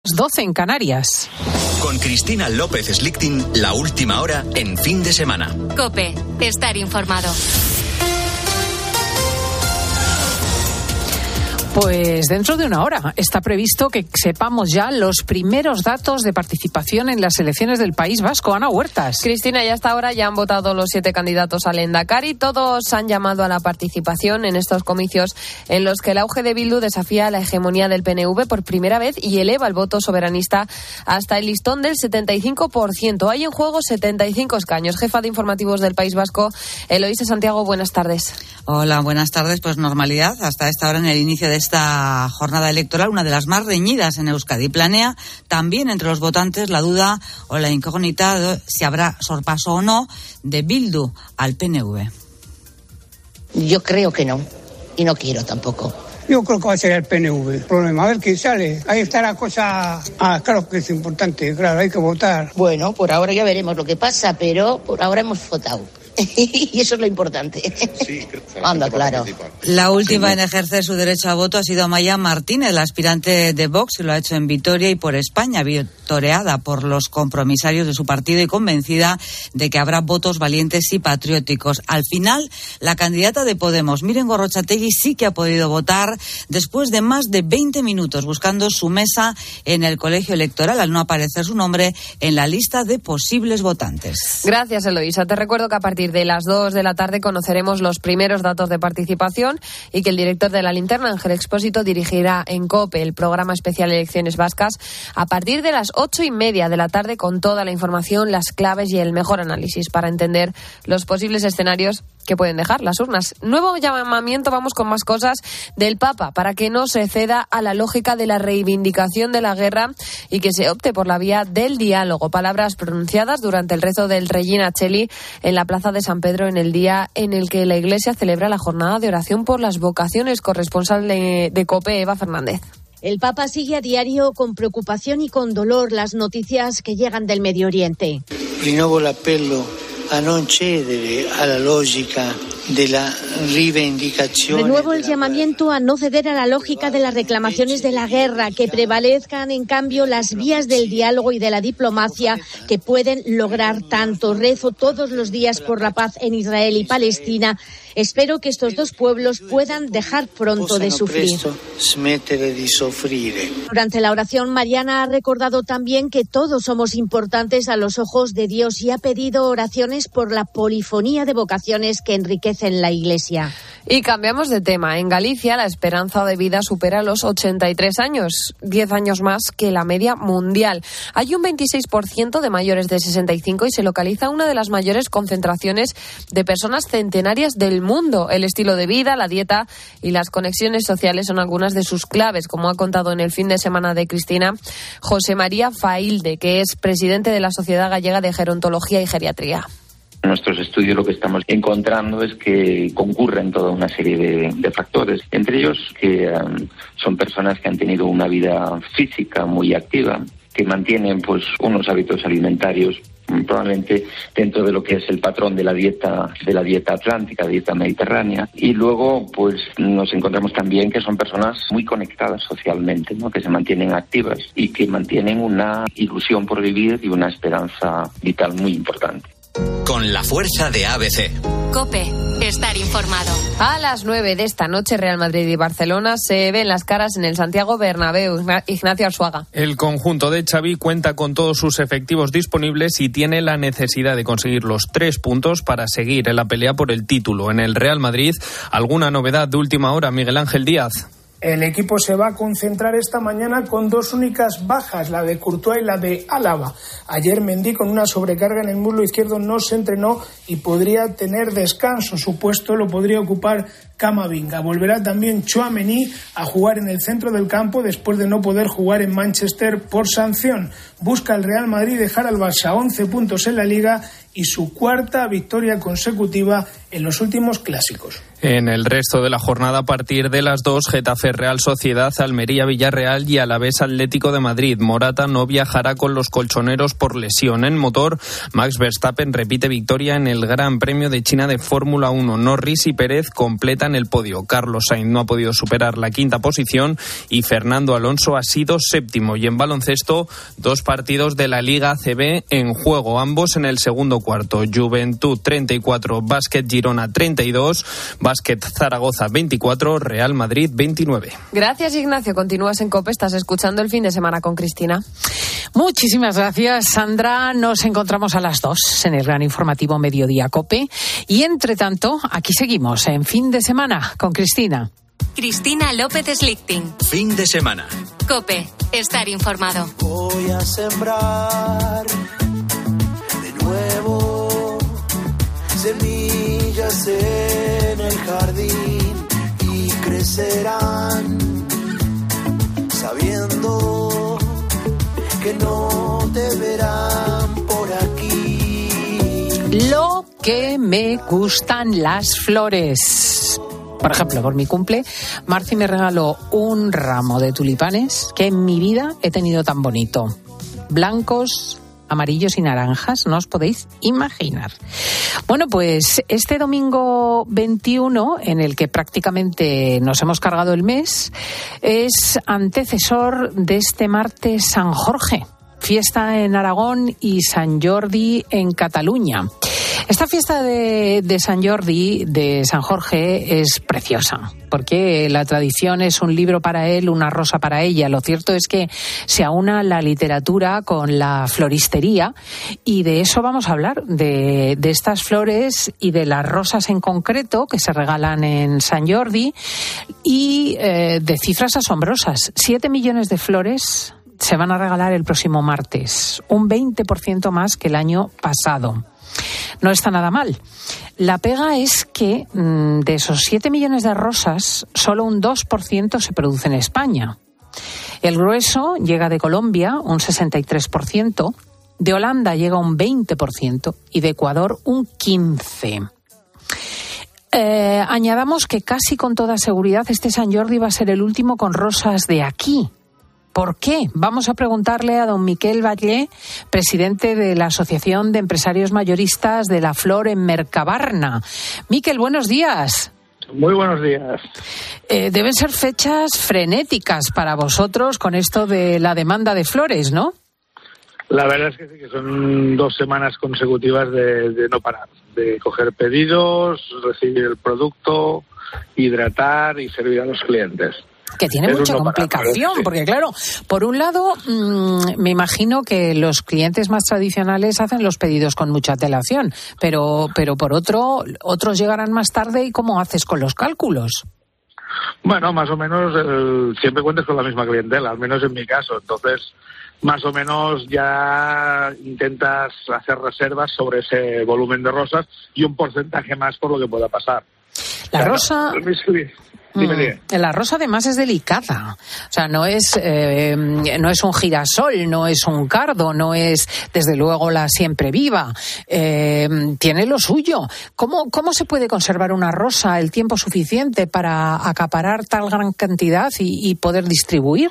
12 en Canarias. Con Cristina López Slichting, la última hora en fin de semana. COPE, estar informado. Pues dentro de una hora está previsto que sepamos ya los primeros datos de participación en las elecciones del País Vasco. Ana Huertas. Cristina, ya hasta ahora ya han votado los 7 candidatos al Endacari. Todos han llamado a la participación en estos comicios en los que el auge de Bildu desafía la hegemonía del PNV por primera vez y eleva el voto soberanista hasta el listón del 75%. Hay en juego 75 escaños. Jefa de informativos del País Vasco, Eloísa Santiago, buenas tardes. Hola, buenas tardes. Pues normalidad hasta esta hora en el inicio de esta jornada electoral, una de las más reñidas en Euskadi. Planea también entre los votantes la duda o la incógnita de si habrá sorpaso o no de Bildu al PNV. Yo creo que no, y no quiero tampoco. Yo creo que va a ser el PNV. El problema, a ver quién sale. Ahí está la cosa. Claro que es importante, claro, hay que votar. Bueno, por ahora ya veremos lo que pasa, pero por ahora hemos votado. Y eso es lo importante. Sí, anda, claro. La última en ejercer su derecho a voto ha sido Amaia Martínez, la aspirante de Vox, y lo ha hecho en Vitoria y por España, vitoreada por los compromisarios de su partido y convencida de que habrá votos valientes y patrióticos. Al final, la candidata de Podemos, Miren Gorrotxategi, sí que ha podido votar después de más de 20 minutos buscando su mesa en el colegio electoral, al no aparecer su nombre en la lista de posibles votantes. Gracias, Eloísa. Te recuerdo que a partir de las 2 de la tarde conoceremos los primeros datos de participación y que el director de La Linterna, Ángel Expósito, dirigirá en COPE el programa especial Elecciones Vascas a partir de las 8:30 de la tarde con toda la información, las claves y el mejor análisis para entender los posibles escenarios que pueden dejar las urnas. Nuevo llamamiento, vamos con más cosas, del Papa para que no se ceda a la lógica de la reivindicación de la guerra y que se opte por la vía del diálogo. Palabras pronunciadas durante el rezo del Regina Coeli en la Plaza de San Pedro en el día en el que la Iglesia celebra la jornada de oración por las vocaciones. Corresponsal de COPE, Eva Fernández. El Papa sigue a diario con preocupación y con dolor las noticias que llegan del Medio Oriente. Rinnovo l'appello a non cedere alla logica de la reivindicación. De nuevo el llamamiento a no ceder a la lógica de las reclamaciones de la guerra, que prevalezcan en cambio las vías del diálogo y de la diplomacia que pueden lograr tanto. Rezo todos los días por la paz en Israel y Palestina. Espero que estos dos pueblos puedan dejar pronto de sufrir. Durante la oración, Mariana ha recordado también que todos somos importantes a los ojos de Dios y ha pedido oraciones por la polifonía de vocaciones que enriquecen la Iglesia. Y cambiamos de tema. En Galicia, la esperanza de vida supera los 83 años, 10 años más que la media mundial. Hay un 26% de mayores de 65 y se localiza una de las mayores concentraciones de personas centenarias del mundo. El estilo de vida, la dieta y las conexiones sociales son algunas de sus claves, como ha contado en el fin de semana de Cristina José María Failde, que es presidente de la Sociedad Gallega de Gerontología y Geriatría. En nuestros estudios lo que estamos encontrando es que concurren toda una serie de factores, entre ellos que son personas que han tenido una vida física muy activa, que mantienen pues unos hábitos alimentarios probablemente dentro de lo que es el patrón de la dieta atlántica, dieta mediterránea, y luego pues nos encontramos también que son personas muy conectadas socialmente, ¿no? Que se mantienen activas y que mantienen una ilusión por vivir y una esperanza vital muy importante. Con la fuerza de ABC. COPE, estar informado. A las 9 de esta noche, Real Madrid y Barcelona se ven las caras en el Santiago Bernabéu. Ignacio Arzuaga. El conjunto de Xavi cuenta con todos sus efectivos disponibles y tiene la necesidad de conseguir los 3 puntos para seguir en la pelea por el título. En el Real Madrid, ¿alguna novedad de última hora, Miguel Ángel Díaz? El equipo se va a concentrar esta mañana con 2 únicas bajas, la de Courtois y la de Álava. Ayer Mendy, con una sobrecarga en el muslo izquierdo, no se entrenó y podría tener descanso. Su puesto lo podría ocupar Camavinga. Volverá también Tchouaméni a jugar en el centro del campo después de no poder jugar en Manchester por sanción. Busca el Real Madrid dejar al Barça 11 puntos en la Liga y su 4ª victoria consecutiva en los últimos clásicos. En el resto de la jornada, a partir de las 2, Getafe Real Sociedad, Almería Villarreal y Alavés Atlético de Madrid. Morata no viajará con los colchoneros por lesión. En motor, Max Verstappen repite victoria en el Gran Premio de China de Fórmula 1. Norris y Pérez completan lideran el podio. Carlos Sainz no ha podido superar la quinta posición y Fernando Alonso ha sido séptimo. Y en baloncesto, 2 partidos de la Liga ACB en juego, ambos en el segundo cuarto. Juventud 34, Básquet Girona 32, Básquet Zaragoza 24, Real Madrid 29. Gracias, Ignacio. Continúas en COPE, estás escuchando el fin de semana con Cristina. Muchísimas gracias, Sandra. Nos encontramos a las 2 en el gran informativo Mediodía COPE. Y entre tanto, aquí seguimos en fin de semana con Cristina. Cristina López Slichting. Fin de semana. COPE. Estar informado. Voy a sembrar de nuevo semillas en el jardín y crecerán sabiendo que no te verán por aquí. Lo que me gustan las flores. Por ejemplo, por mi cumple, Marci me regaló un ramo de tulipanes que en mi vida he tenido tan bonito. Blancos, amarillos y naranjas, no os podéis imaginar. Bueno, pues este domingo 21, en el que prácticamente nos hemos cargado el mes, es antecesor de este martes San Jorge, fiesta en Aragón y San Jordi en Cataluña. Esta fiesta de San Jordi, de San Jorge, es preciosa, porque la tradición es un libro para él, una rosa para ella. Lo cierto es que se aúna la literatura con la floristería y de eso vamos a hablar, de estas flores y de las rosas en concreto que se regalan en San Jordi y de cifras asombrosas. 7 millones de flores se van a regalar el próximo martes, un 20% más que el año pasado. No está nada mal. La pega es que de esos 7 millones de rosas, solo un 2% se produce en España. El grueso llega de Colombia, un 63%, de Holanda llega un 20% y de Ecuador un 15%. Añadamos que casi con toda seguridad este San Jordi va a ser el último con rosas de aquí. ¿Por qué? Vamos a preguntarle a don Miquel Batlle, presidente de la Asociación de Empresarios Mayoristas de la Flor en Mercabarna. Miquel, buenos días. Muy buenos días. Deben ser fechas frenéticas para vosotros con esto de la demanda de flores, ¿no? La verdad es que sí, que son 2 semanas consecutivas de no parar, de coger pedidos, recibir el producto, hidratar y servir a los clientes. Que tiene mucha complicación, porque claro, por un lado, me imagino que los clientes más tradicionales hacen los pedidos con mucha antelación, pero por otro, otros llegarán más tarde. ¿Y cómo haces con los cálculos? Bueno, más o menos siempre cuentas con la misma clientela, al menos en mi caso. Entonces, más o menos ya intentas hacer reservas sobre ese volumen de rosas y un porcentaje más por lo que pueda pasar. La rosa... Dime. La rosa además es delicada, o sea, no es un girasol, no es un cardo, no es desde luego la siempre viva, tiene lo suyo. ¿Cómo se puede conservar una rosa el tiempo suficiente para acaparar tal gran cantidad y poder distribuir?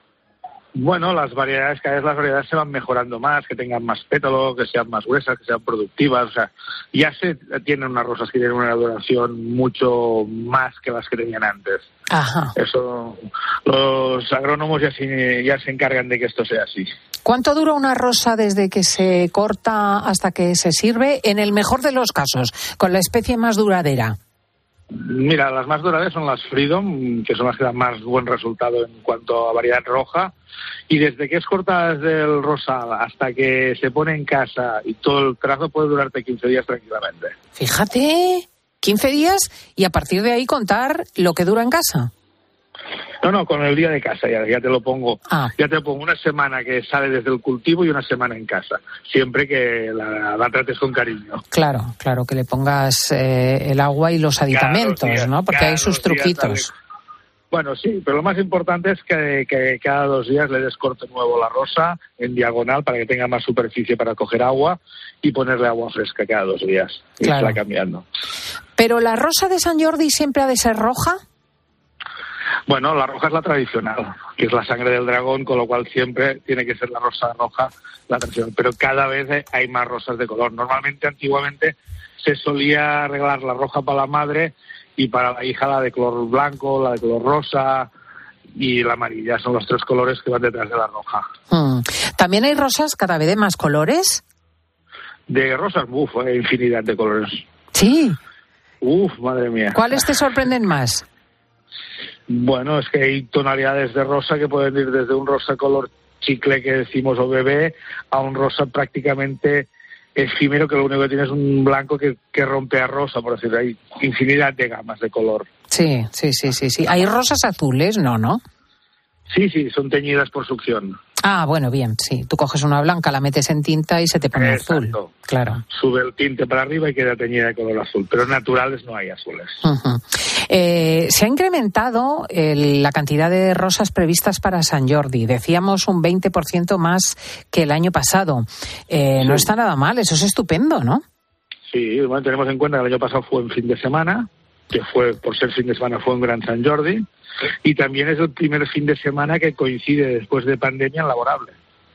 Bueno, cada vez las variedades se van mejorando más, que tengan más pétalo, que sean más gruesas, que sean productivas. O sea, ya se tienen unas rosas que tienen una duración mucho más que las que tenían antes. Ajá. Eso, los agrónomos ya se encargan de que esto sea así. ¿Cuánto dura una rosa desde que se corta hasta que se sirve? En el mejor de los casos, con la especie más duradera. Mira, las más duraderas son las Freedom, que son las que dan más buen resultado en cuanto a variedad roja. Y desde que es cortada desde el rosal hasta que se pone en casa y todo el trazo puede durarte 15 días tranquilamente. Fíjate, 15 días y a partir de ahí contar lo que dura en casa. No, con el día de casa ya te lo pongo. Ya te lo pongo una semana que sale desde el cultivo y una semana en casa. Siempre que la trates con cariño. Claro, que le pongas el agua y los aditamentos, ¿no? Porque hay sus truquitos. Bueno, sí, pero lo más importante es que cada 2 días le des corte nuevo a la rosa en diagonal para que tenga más superficie para coger agua y ponerle agua fresca cada 2 días. Y claro. Se va cambiando. ¿Pero la rosa de San Jordi siempre ha de ser roja? Bueno, la roja es la tradicional, que es la sangre del dragón, con lo cual siempre tiene que ser la rosa roja la tradicional. Pero cada vez hay más rosas de color. Antiguamente, se solía regalar la roja para la madre y para la hija la de color blanco, la de color rosa y la amarilla. Son los 3 colores que van detrás de la roja. ¿También hay rosas cada vez de más colores? De rosas, infinidad de colores. Sí. Madre mía. ¿Cuáles te sorprenden más? Bueno, es que hay tonalidades de rosa que pueden ir desde un rosa color chicle que decimos o bebé a un rosa prácticamente efímero que lo único que tiene es un blanco que rompe a rosa, por decirlo. Hay infinidad de gamas de color. Sí. ¿Hay rosas azules? No. Sí, son teñidas por succión. Ah, bueno, bien, sí. Tú coges una blanca, la metes en tinta y se te pone azul. Claro. Sube el tinte para arriba y queda teñida de color azul. Pero naturales no hay azules. Se ha incrementado la cantidad de rosas previstas para San Jordi. Decíamos un 20% más que el año pasado. No está nada mal, eso es estupendo, ¿no? Sí, bueno, tenemos en cuenta que el año pasado fue en fin de semana, que fue, por ser fin de semana, fue un gran San Jordi. Y también es el primer fin de semana que coincide después de pandemia en laborable.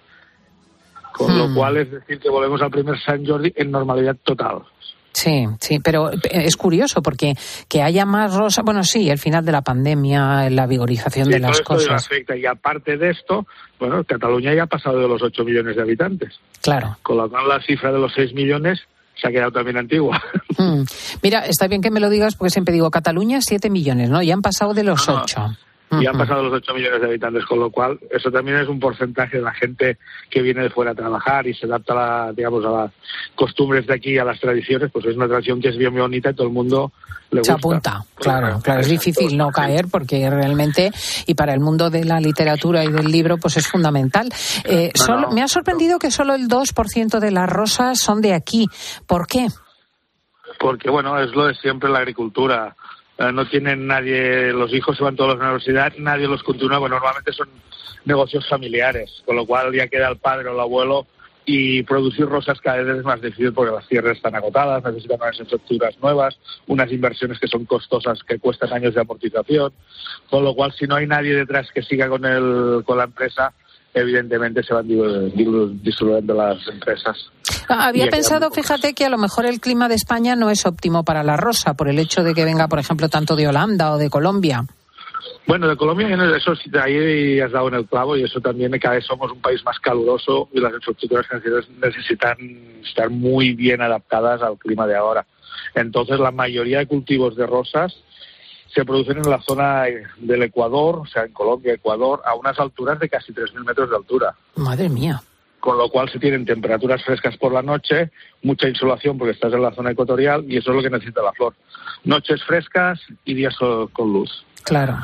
Con lo cual es decir que volvemos al primer San Jordi en normalidad total. Sí, pero es curioso porque que haya más rosas, bueno, sí, el final de la pandemia, la vigorización de las cosas. Afecta. Y aparte de esto, bueno, Cataluña ya ha pasado de los 8 millones de habitantes. Claro. Con lo cual la cifra de los 6 millones se ha quedado también antigua. Mira, está bien que me lo digas porque siempre digo Cataluña 7 millones, ¿no? Ya han pasado de los 8. Ya han pasado los 8 millones de habitantes, con lo cual eso también es un porcentaje de la gente que viene de fuera a trabajar y se adapta a las costumbres de aquí, a las tradiciones. Pues es una tradición que es bien bonita y todo el mundo le gusta. Se apunta, claro, es difícil no caer porque realmente, y para el mundo de la literatura y del libro, pues es fundamental. Me ha sorprendido que solo el 2% de las rosas son de aquí. ¿Por qué? Porque, bueno, es lo de siempre la agricultura. No tienen nadie, los hijos se van todos a la universidad, nadie los continúa, bueno, normalmente son negocios familiares, con lo cual ya queda el padre o el abuelo y producir rosas cada vez es más difícil porque las tierras están agotadas, necesitan unas infraestructuras nuevas, unas inversiones que son costosas, que cuestan años de amortización, con lo cual si no hay nadie detrás que siga con la empresa, evidentemente se van disolviendo las empresas. Había pensado, fíjate, que a lo mejor el clima de España no es óptimo para la rosa, por el hecho de que venga, por ejemplo, tanto de Holanda o de Colombia. Bueno, de Colombia, eso sí, ahí has dado en el clavo, y eso también, cada vez somos un país más caluroso y las infraestructuras financieras necesitan estar muy bien adaptadas al clima de ahora. Entonces, la mayoría de cultivos de rosas se producen en la zona del Ecuador, o sea, en Colombia, Ecuador, a unas alturas de casi 3.000 metros de altura. Madre mía. Con lo cual se tienen temperaturas frescas por la noche, mucha insolación porque estás en la zona ecuatorial y eso es lo que necesita la flor. Noches frescas y días con luz. Claro.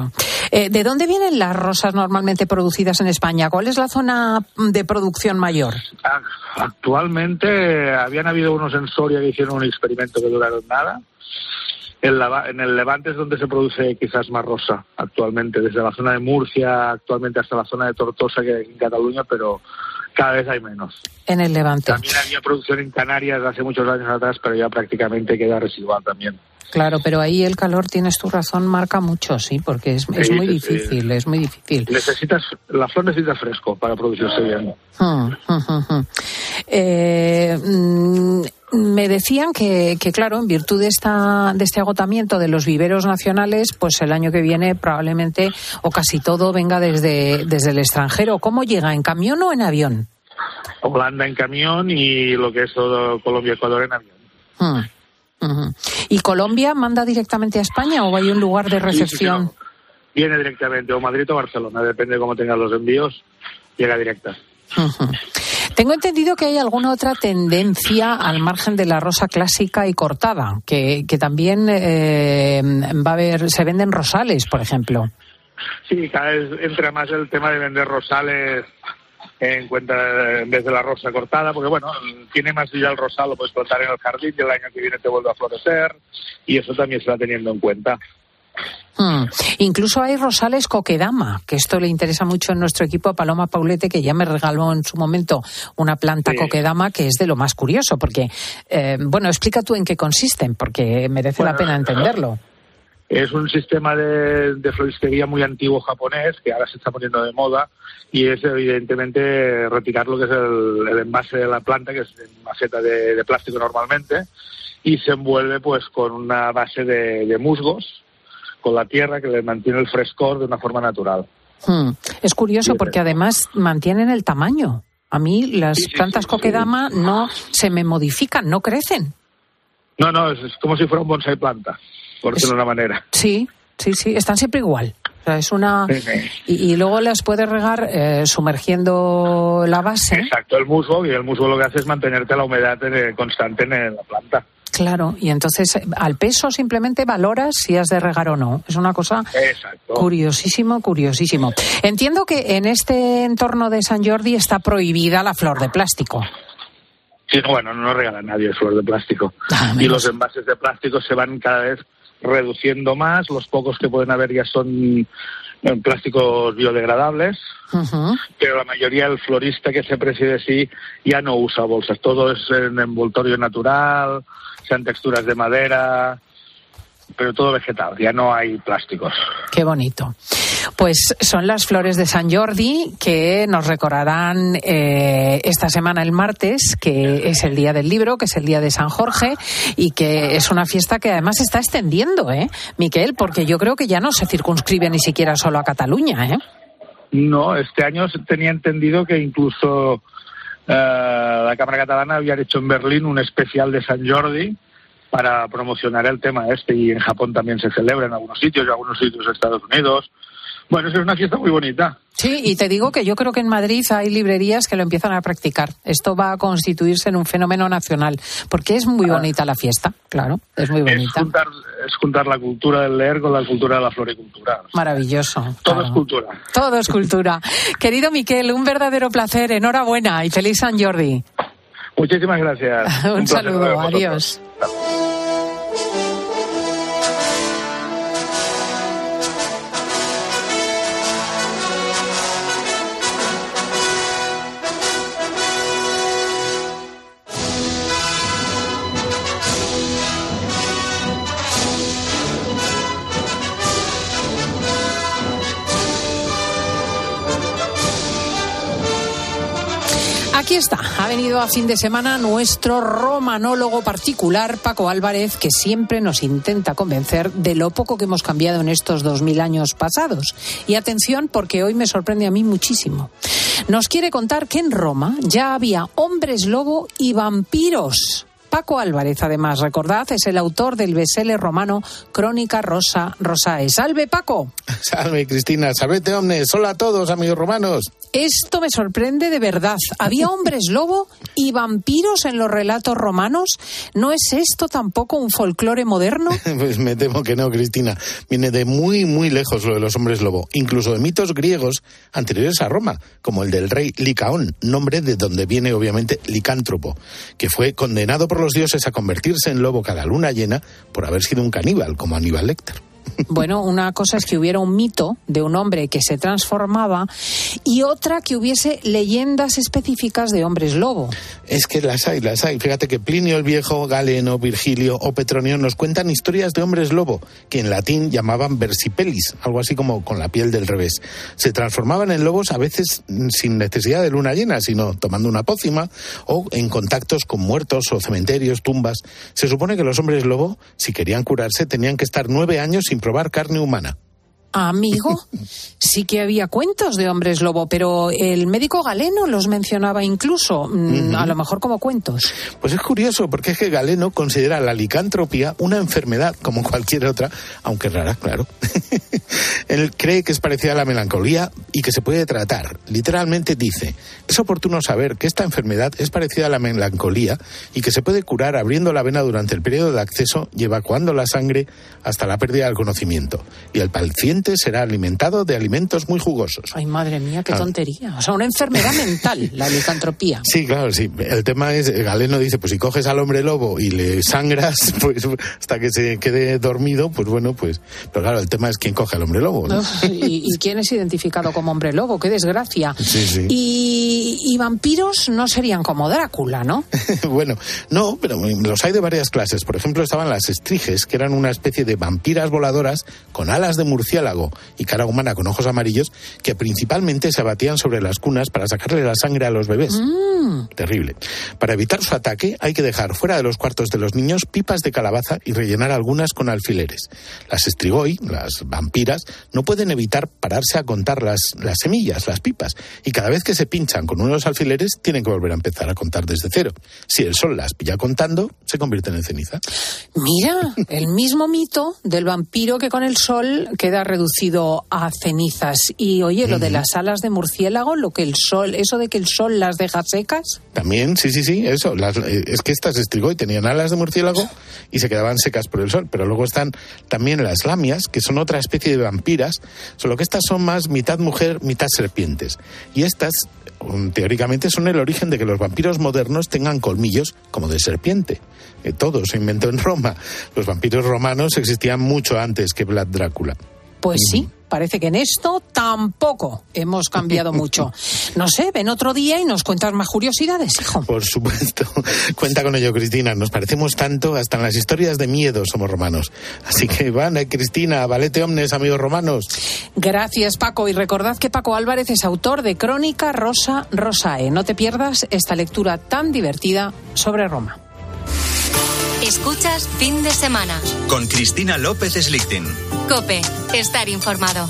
¿De dónde vienen las rosas normalmente producidas en España? ¿Cuál es la zona de producción mayor? Actualmente habían habido unos en Soria que hicieron un experimento que duraron nada. En el Levante es donde se produce quizás más rosa actualmente, desde la zona de Murcia actualmente hasta la zona de Tortosa, que en Cataluña, pero cada vez hay menos. En el Levante. También había producción en Canarias hace muchos años atrás, pero ya prácticamente queda residual también. Claro, pero ahí el calor, tienes tu razón, marca mucho, sí, porque es muy difícil, es muy difícil. La flor necesita fresco para producirse bien. Me decían que claro, en virtud de este agotamiento de los viveros nacionales, pues el año que viene probablemente o casi todo venga desde el extranjero. ¿Cómo llega? ¿En camión o en avión? Holanda en camión y lo que es todo Colombia, Ecuador en avión. ¿Y Colombia manda directamente a España o hay un lugar de recepción? Sí, viene directamente, o Madrid o Barcelona, depende de cómo tengan los envíos, llega directa. Tengo entendido que hay alguna otra tendencia al margen de la rosa clásica y cortada, que también va a haber, se venden rosales, por ejemplo. Sí, cada vez entra más el tema de vender rosales en vez de la rosa cortada, porque bueno, tiene más vida el rosal, lo puedes plantar en el jardín y el año que viene te vuelve a florecer, y eso también se va teniendo en cuenta. Incluso hay rosales coquedama, que esto le interesa mucho en nuestro equipo a Paloma Paulete, que ya me regaló en su momento una planta coquedama que es de lo más curioso, porque, explica tú en qué consisten, porque merece la pena entenderlo. Es un sistema de floristería muy antiguo japonés, que ahora se está poniendo de moda, y es evidentemente retirar lo que es el envase de la planta, que es en maceta de plástico normalmente, y se envuelve pues con una base de musgos, con la tierra, que le mantiene el frescor de una forma natural. Es curioso porque además mantienen el tamaño. A mí las plantas kokedama no se me modifican, no crecen. No, es como si fuera un bonsai planta, por decirlo de una manera. Sí, están siempre igual. O sea, es una... Y luego las puedes regar sumergiendo la base. Exacto, el musgo lo que hace es mantenerte la humedad constante en la planta. Claro, y entonces al peso simplemente valoras si has de regar o no. Es una cosa curiosísimo. Entiendo que en este entorno de Sant Jordi está prohibida la flor de plástico. Sí, bueno, no regala nadie flor de plástico. Y los envases de plástico se van cada vez reduciendo más. Los pocos que pueden haber ya son plásticos biodegradables, pero la mayoría del florista que se preside sí ya no usa bolsas. Todo es en envoltorio natural, sean texturas de madera, pero todo vegetal, ya no hay plásticos. Qué bonito. Pues son las flores de Sant Jordi que nos recordarán esta semana el martes, que es el día del libro, que es el día de San Jorge y que es una fiesta que además se está extendiendo, Miquel, porque yo creo que ya no se circunscribe ni siquiera solo a Cataluña, No, este año tenía entendido que incluso la Cámara Catalana había hecho en Berlín un especial de Sant Jordi para promocionar el tema y en Japón también se celebra en algunos sitios de Estados Unidos. Bueno, es una fiesta muy bonita. Sí, y te digo que yo creo que en Madrid hay librerías que lo empiezan a practicar. Esto va a constituirse en un fenómeno nacional, porque es muy bonita la fiesta, claro, es muy bonita. Es juntar la cultura del leer con la cultura de la floricultura. Maravilloso. Todo es cultura. Todo es cultura. Querido Miquel, un verdadero placer, enhorabuena y feliz Sant Jordi. Muchísimas gracias. Un saludo, adiós. Aquí está, ha venido a fin de semana nuestro romanólogo particular, Paco Álvarez, que siempre nos intenta convencer de lo poco que hemos cambiado en estos 2000 años pasados. Y atención, porque hoy me sorprende a mí muchísimo. Nos quiere contar que en Roma ya había hombres lobo y vampiros. Paco Álvarez, además, recordad, es el autor del bestseller romano Crónica Rosae. ¡Salve, Paco! Salve, Cristina. Salvete, omnes. Hola a todos, amigos romanos. Esto me sorprende de verdad. ¿Había hombres lobo y vampiros en los relatos romanos? ¿No es esto tampoco un folclore moderno? Pues me temo que no, Cristina. Viene de muy, muy lejos lo de los hombres lobo. Incluso de mitos griegos anteriores a Roma, como el del rey Licaón, nombre de donde viene, obviamente, licántropo, que fue condenado por los dioses a convertirse en lobo cada luna llena por haber sido un caníbal, como Aníbal Lecter. Bueno, una cosa es que hubiera un mito de un hombre que se transformaba y otra que hubiese leyendas específicas de hombres lobo. Es que las hay. Fíjate que Plinio el Viejo, Galeno, Virgilio o Petronio nos cuentan historias de hombres lobo, que en latín llamaban versipellis, algo así como con la piel del revés. Se transformaban en lobos a veces sin necesidad de luna llena, sino tomando una pócima o en contactos con muertos o cementerios, tumbas. Se supone que los hombres lobo, si querían curarse, tenían que estar 9 años sin probar carne humana. Amigo, sí que había cuentos de hombres lobo, pero el médico Galeno los mencionaba incluso, a lo mejor como cuentos. Pues es curioso, porque es que Galeno considera la licantropía una enfermedad como cualquier otra, aunque rara, claro. Él cree que es parecida a la melancolía y que se puede tratar. Literalmente dice, es oportuno saber que esta enfermedad es parecida a la melancolía y que se puede curar abriendo la vena durante el periodo de acceso y evacuando la sangre hasta la pérdida del conocimiento. Y el paciente será alimentado de alimentos muy jugosos. Ay, madre mía, qué tontería. O sea, una enfermedad mental, la licantropía. Sí, claro, sí. El tema es, Galeno dice, pues si coges al hombre lobo y le sangras, pues hasta que se quede dormido, pues bueno, pues... Pero claro, el tema es quién coge al hombre lobo, ¿no? ¿Y quién es identificado como hombre lobo? ¡Qué desgracia! Sí. Y vampiros no serían como Drácula, ¿no? Bueno, no, pero los hay de varias clases. Por ejemplo, estaban las estriges, que eran una especie de vampiras voladoras con alas de murciélago y cara humana con ojos amarillos, que principalmente se abatían sobre las cunas para sacarle la sangre a los bebés. Terrible. Para evitar su ataque hay que dejar fuera de los cuartos de los niños pipas de calabaza y rellenar algunas con alfileres. Las estrigoi, las vampiras, no pueden evitar pararse a contar las semillas, las pipas, y cada vez que se pinchan con unos alfileres tienen que volver a empezar a contar desde cero. Si el sol las pilla contando, se convierten en ceniza. Mira, el mismo mito del vampiro que con el sol queda reducido a cenizas. Y oye, lo de las alas de murciélago, eso de que el sol las deja secas. También, sí, eso. Es que estas estrigoi tenían alas de murciélago y se quedaban secas por el sol. Pero luego están también las lamias, que son otra especie de vampiras, solo que estas son más mitad mujer, mitad serpientes. Y estas, teóricamente, son el origen de que los vampiros modernos tengan colmillos como de serpiente. Todo se inventó en Roma. Los vampiros romanos existían mucho antes que Vlad Drácula. Pues sí, parece que en esto tampoco hemos cambiado mucho. No sé, ven otro día y nos cuentas más curiosidades, hijo. Por supuesto. Cuenta con ello, Cristina. Nos parecemos tanto, hasta en las historias de miedo somos romanos. Así que van, Cristina, valete omnes, amigos romanos. Gracias, Paco. Y recordad que Paco Álvarez es autor de Crónica Rosa Rosae. No te pierdas esta lectura tan divertida sobre Roma. Escuchas Fin de Semana. Con Cristina López Slichting. COPE. Estar informado.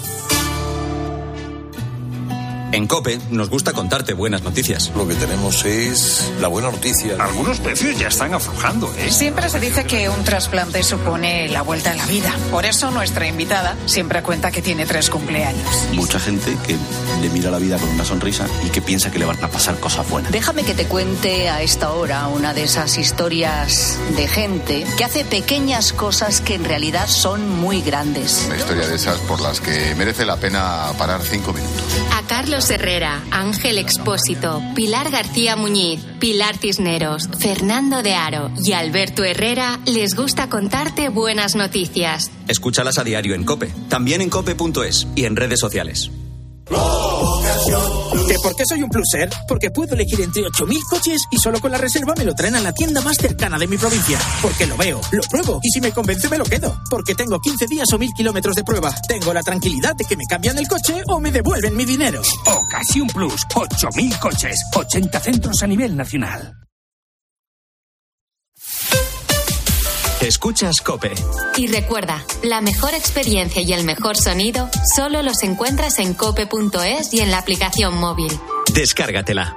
En COPE nos gusta contarte buenas noticias. Lo que tenemos es la buena noticia. Algunos precios ya están aflojando, ¿eh? Siempre se dice que un trasplante supone la vuelta a la vida. Por eso nuestra invitada siempre cuenta que tiene 3 cumpleaños. Mucha gente que le mira la vida con una sonrisa y que piensa que le van a pasar cosas buenas. Déjame que te cuente a esta hora una de esas historias de gente que hace pequeñas cosas que en realidad son muy grandes. Una historia de esas por las que merece la pena parar 5 minutos. A Carlos Herrera, Ángel Expósito, Pilar García Muñiz, Pilar Cisneros, Fernando de Aro y Alberto Herrera les gusta contarte buenas noticias. Escúchalas a diario en COPE, también en cope.es y en redes sociales. ¿Que por qué soy un pluser? Porque puedo elegir entre 8.000 coches y solo con la reserva me lo traen a la tienda más cercana de mi provincia. Porque lo veo, lo pruebo y si me convence me lo quedo. Porque tengo 15 días o 1.000 kilómetros de prueba. Tengo la tranquilidad de que me cambian el coche o me devuelven mi dinero. Ocasión Plus, 8.000 coches, 80 centros a nivel nacional. Escuchas COPE. Y recuerda, la mejor experiencia y el mejor sonido solo los encuentras en cope.es y en la aplicación móvil. Descárgatela.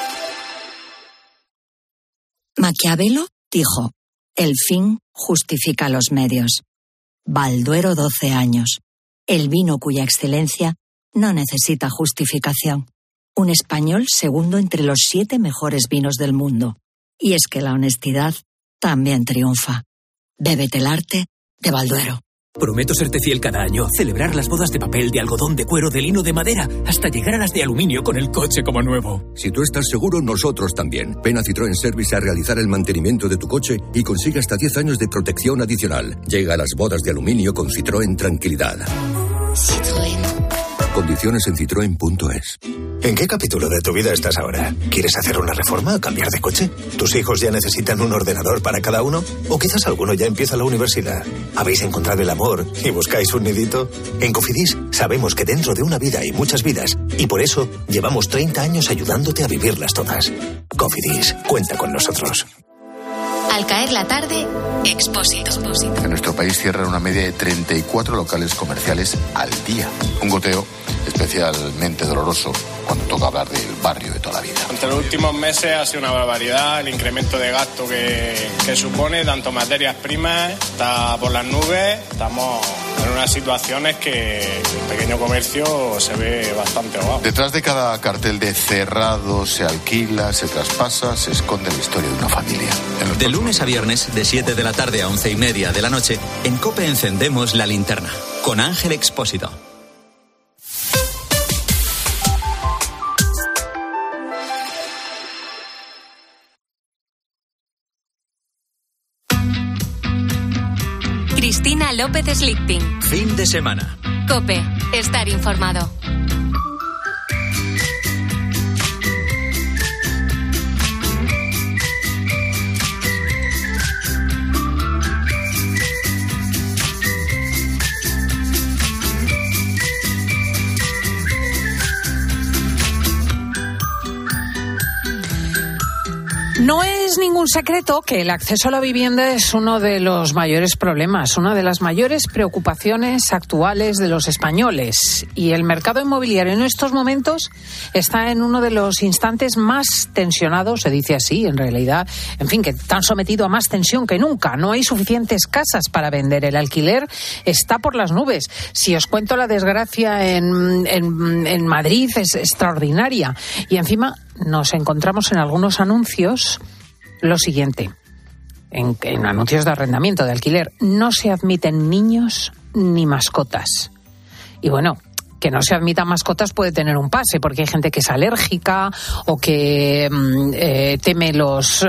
Maquiavelo dijo: el fin justifica los medios. Balduero, 12 años. El vino cuya excelencia no necesita justificación. Un español segundo entre los 7 mejores vinos del mundo. Y es que la honestidad también triunfa. Bébete el arte de Balduero. Prometo serte fiel cada año, celebrar las bodas de papel, de algodón, de cuero, de lino, de madera, hasta llegar a las de aluminio con el coche como nuevo. Si tú estás seguro, nosotros también. Ven a Citroën Service a realizar el mantenimiento de tu coche y consigue hasta 10 años de protección adicional. Llega a las bodas de aluminio con Citroën Tranquilidad. Citroën. Condiciones en citroen.es. ¿En qué capítulo de tu vida estás ahora? ¿Quieres hacer una reforma o cambiar de coche? ¿Tus hijos ya necesitan un ordenador para cada uno? ¿O quizás alguno ya empieza la universidad? ¿Habéis encontrado el amor y buscáis un nidito? En Cofidis sabemos que dentro de una vida hay muchas vidas y por eso llevamos 30 años ayudándote a vivirlas todas. Cofidis, cuenta con nosotros. Al caer la tarde, Expósito. En nuestro país cierran una media de 34 locales comerciales al día. Un goteo especialmente doloroso cuando toca hablar del barrio de toda la vida. Entre los últimos meses ha sido una barbaridad el incremento de gasto que supone, tanto materias primas, está por las nubes. Estamos en unas situaciones que el pequeño comercio se ve bastante ahogado. Detrás de cada cartel de cerrado, se alquila, se traspasa, se esconde la historia de una familia. De lunes a viernes, de 7 de la tarde a 11:30 de la noche, en COPE encendemos la linterna, con Ángel Expósito. Cristina López Slichting. Fin de semana. COPE. Estar informado. No es ningún secreto que el acceso a la vivienda es uno de los mayores problemas, una de las mayores preocupaciones actuales de los españoles. Y el mercado inmobiliario en estos momentos está en uno de los instantes más tensionados, se dice así, en realidad, en fin, que están sometidos a más tensión que nunca. No hay suficientes casas para vender. El alquiler está por las nubes. Si os cuento la desgracia en Madrid, es extraordinaria. Y encima nos encontramos en algunos anuncios lo siguiente, en anuncios de arrendamiento, de alquiler: no se admiten niños ni mascotas. Y bueno, que no se admitan mascotas puede tener un pase, porque hay gente que es alérgica o que teme los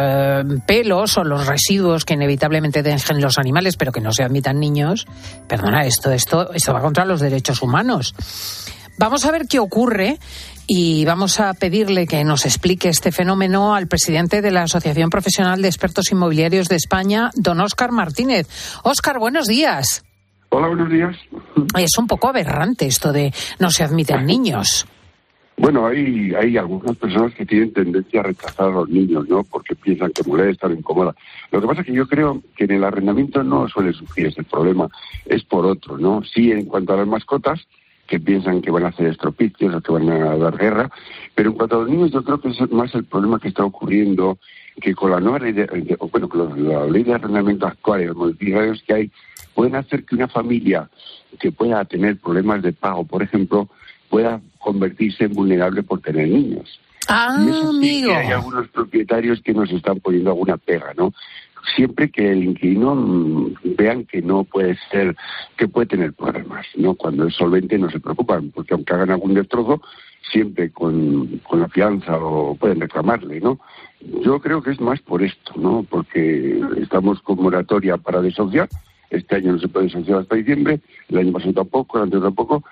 pelos o los residuos que inevitablemente dejen los animales, pero que no se admitan niños. Perdona, esto va contra los derechos humanos. Vamos a ver qué ocurre y vamos a pedirle que nos explique este fenómeno al presidente de la Asociación Profesional de Expertos Inmobiliarios de España, don Óscar Martínez. Óscar, buenos días. Hola, buenos días. Es un poco aberrante esto de no se admiten niños. Bueno, hay algunas personas que tienen tendencia a rechazar a los niños, ¿no? Porque piensan que molestan, incomoda. Lo que pasa es que yo creo que en el arrendamiento no suele surgir ese problema, es por otro, ¿no? Sí, en cuanto a las mascotas, que piensan que van a hacer estropicios o que van a dar guerra, pero en cuanto a los niños yo creo que es más el problema que está ocurriendo, que con la nueva ley con la ley de arrendamiento actual y los modificaciones que hay, pueden hacer que una familia que pueda tener problemas de pago, por ejemplo, pueda convertirse en vulnerable por tener niños. Y eso sí, amigo, que hay algunos propietarios que nos están poniendo alguna pega, ¿no? Siempre que el inquilino vean que no puede ser, que puede tener problemas, ¿no? Cuando es solvente no se preocupan, porque aunque hagan algún destrozo, siempre con la fianza o pueden reclamarle, ¿no? Yo creo que es más por esto, ¿no? Porque estamos con moratoria para desahuciar. Este año no se puede desahuciar hasta diciembre, el año pasado tampoco, el anterior tampoco,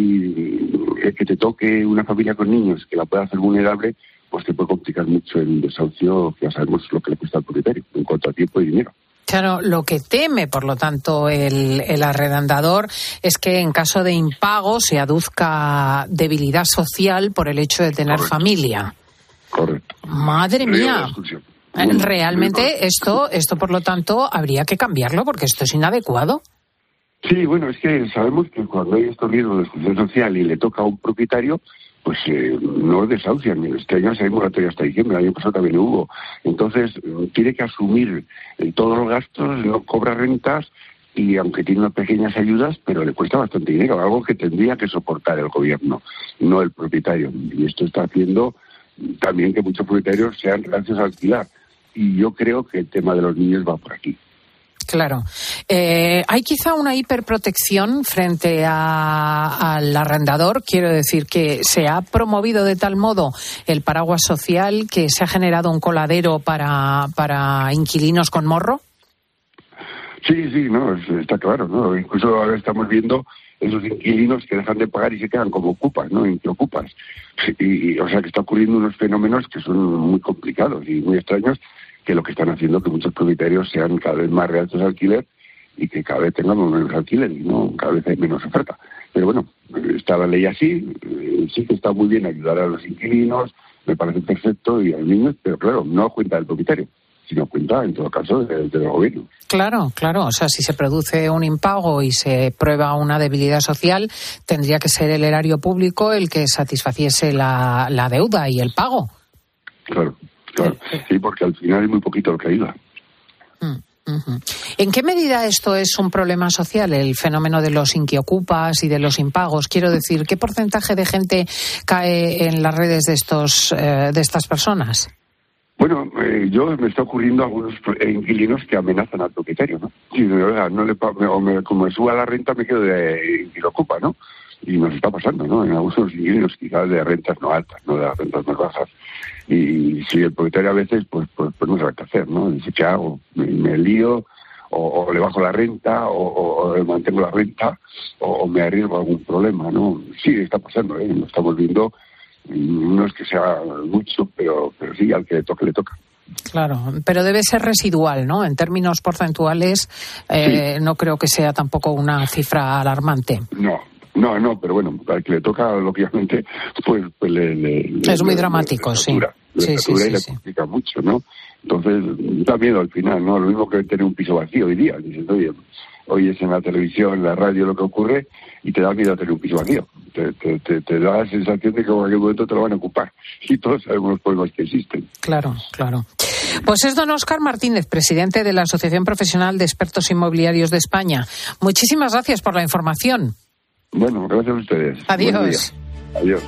y el que te toque una familia con niños que la pueda hacer vulnerable, pues te puede complicar mucho el desahucio, que ya sabemos lo que le cuesta al propietario en cuanto a tiempo y dinero. Claro, lo que teme, por lo tanto, el arrendador es que en caso de impago se aduzca debilidad social por el hecho de tener familia. Correcto. Madre mía. Realmente esto, por lo tanto, habría que cambiarlo porque esto es inadecuado. Sí, bueno, es que sabemos que cuando hay estos riesgos de exclusión social y le toca a un propietario, pues no desahucian. Este año hay moratoria hasta diciembre, el año pasado también hubo. Entonces, tiene que asumir todos los gastos, no cobra rentas y aunque tiene unas pequeñas ayudas, pero le cuesta bastante dinero, algo que tendría que soportar el gobierno, no el propietario. Y esto está haciendo también que muchos propietarios sean reacios a alquilar. Y yo creo que el tema de los niños va por aquí. Claro. Hay quizá una hiperprotección frente al arrendador. Quiero decir que se ha promovido de tal modo el paraguas social que se ha generado un coladero para inquilinos con morro. Sí, no, está claro, ¿no? Incluso ahora estamos viendo esos inquilinos que dejan de pagar y se quedan como ocupas, ¿no? Ocupas. Y o sea que está ocurriendo unos fenómenos que son muy complicados y muy extraños, que lo que están haciendo que muchos propietarios sean cada vez más reacios al alquiler y que cada vez tengamos menos alquiler y no cada vez hay menos oferta. Pero bueno, está la ley así, sí que está muy bien ayudar a los inquilinos, me parece perfecto, y a los niños, pero claro, no a cuenta del propietario, sino a cuenta, en todo caso, del gobierno. Claro. O sea, si se produce un impago y se prueba una debilidad social, tendría que ser el erario público el que satisfaciese la deuda y el pago. Claro, sí, porque al final es muy poquito lo que ayuda. ¿En qué medida esto es un problema social, el fenómeno de los inquiocupas y de los impagos? Quiero decir, ¿qué porcentaje de gente cae en las redes de estas personas? Bueno, yo me está ocurriendo algunos inquilinos que amenazan al propietario, ¿no? Si como me suba la renta me quedo de inquiocupa, ¿no? Y nos está pasando, ¿no? En algunos inquilinos quizás de rentas no altas, no de las rentas más bajas. Y si el propietario a veces, pues no sabe qué hacer, ¿no? Dice, ¿qué hago? Me lío, o le bajo la renta, o le mantengo la renta, o me arriesgo a algún problema, ¿no? Sí, está pasando, ¿eh? Lo estamos viendo. No es que sea mucho, pero sí, al que le toque, le toca. Claro, pero debe ser residual, ¿no? En términos porcentuales, sí. No creo que sea tampoco una cifra alarmante. No, pero bueno, al que le toca, lógicamente, pues es muy dramático, sí. satura y la complica mucho, ¿no? Entonces, da miedo al final, ¿no? Lo mismo que tener un piso vacío hoy día. Dices, oye, oyes en la televisión, en la radio lo que ocurre y te da miedo tener un piso vacío. Te da la sensación de que en cualquier momento te lo van a ocupar. Y todos sabemos los problemas que existen. Claro. Pues es don Óscar Martínez, presidente de la Asociación Profesional de Expertos Inmobiliarios de España. Muchísimas gracias por la información. Bueno, gracias a ustedes. Adiós. Adiós.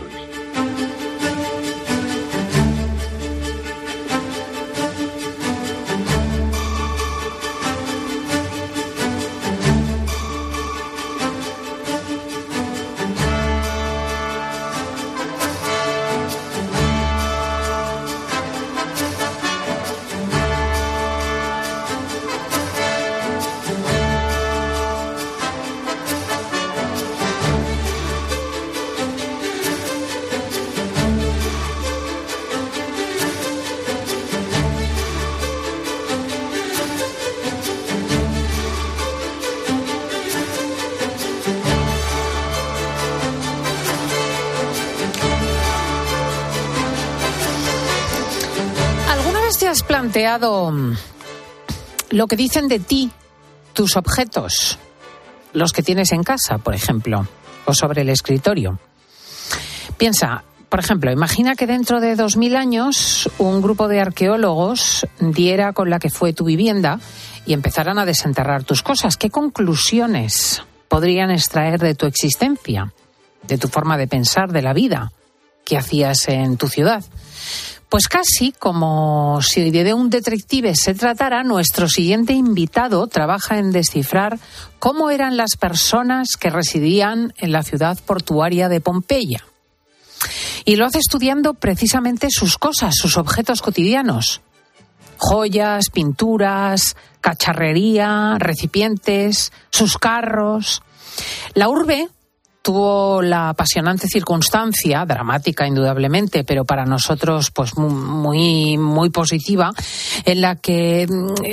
¿Has planteado lo que dicen de ti tus objetos, los que tienes en casa, por ejemplo, o sobre el escritorio? Piensa, por ejemplo, imagina que dentro de 2000 años un grupo de arqueólogos diera con la que fue tu vivienda y empezaran a desenterrar tus cosas. ¿Qué conclusiones podrían extraer de tu existencia, de tu forma de pensar, de la vida que hacías en tu ciudad? Pues casi como si de un detective se tratara, nuestro siguiente invitado trabaja en descifrar cómo eran las personas que residían en la ciudad portuaria de Pompeya. Y lo hace estudiando precisamente sus cosas, sus objetos cotidianos. Joyas, pinturas, cacharrería, recipientes, sus carros. La urbe tuvo la apasionante circunstancia, dramática indudablemente, pero para nosotros pues muy muy positiva, en la que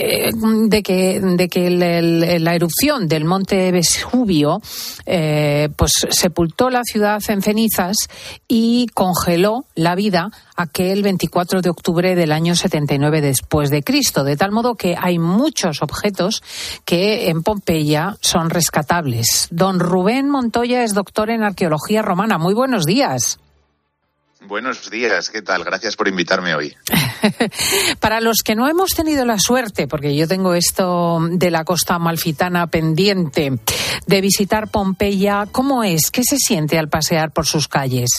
la erupción del monte Vesubio pues sepultó la ciudad en cenizas y congeló la vida aquel 24 de octubre del año 79 después de Cristo, de tal modo que hay muchos objetos que en Pompeya son rescatables. Don Rubén Montoya es doctor en arqueología romana. Muy buenos días. Buenos días, ¿qué tal? Gracias por invitarme hoy. Para los que no hemos tenido la suerte, porque yo tengo esto de la costa amalfitana pendiente, de visitar Pompeya, ¿cómo es? ¿Qué se siente al pasear por sus calles?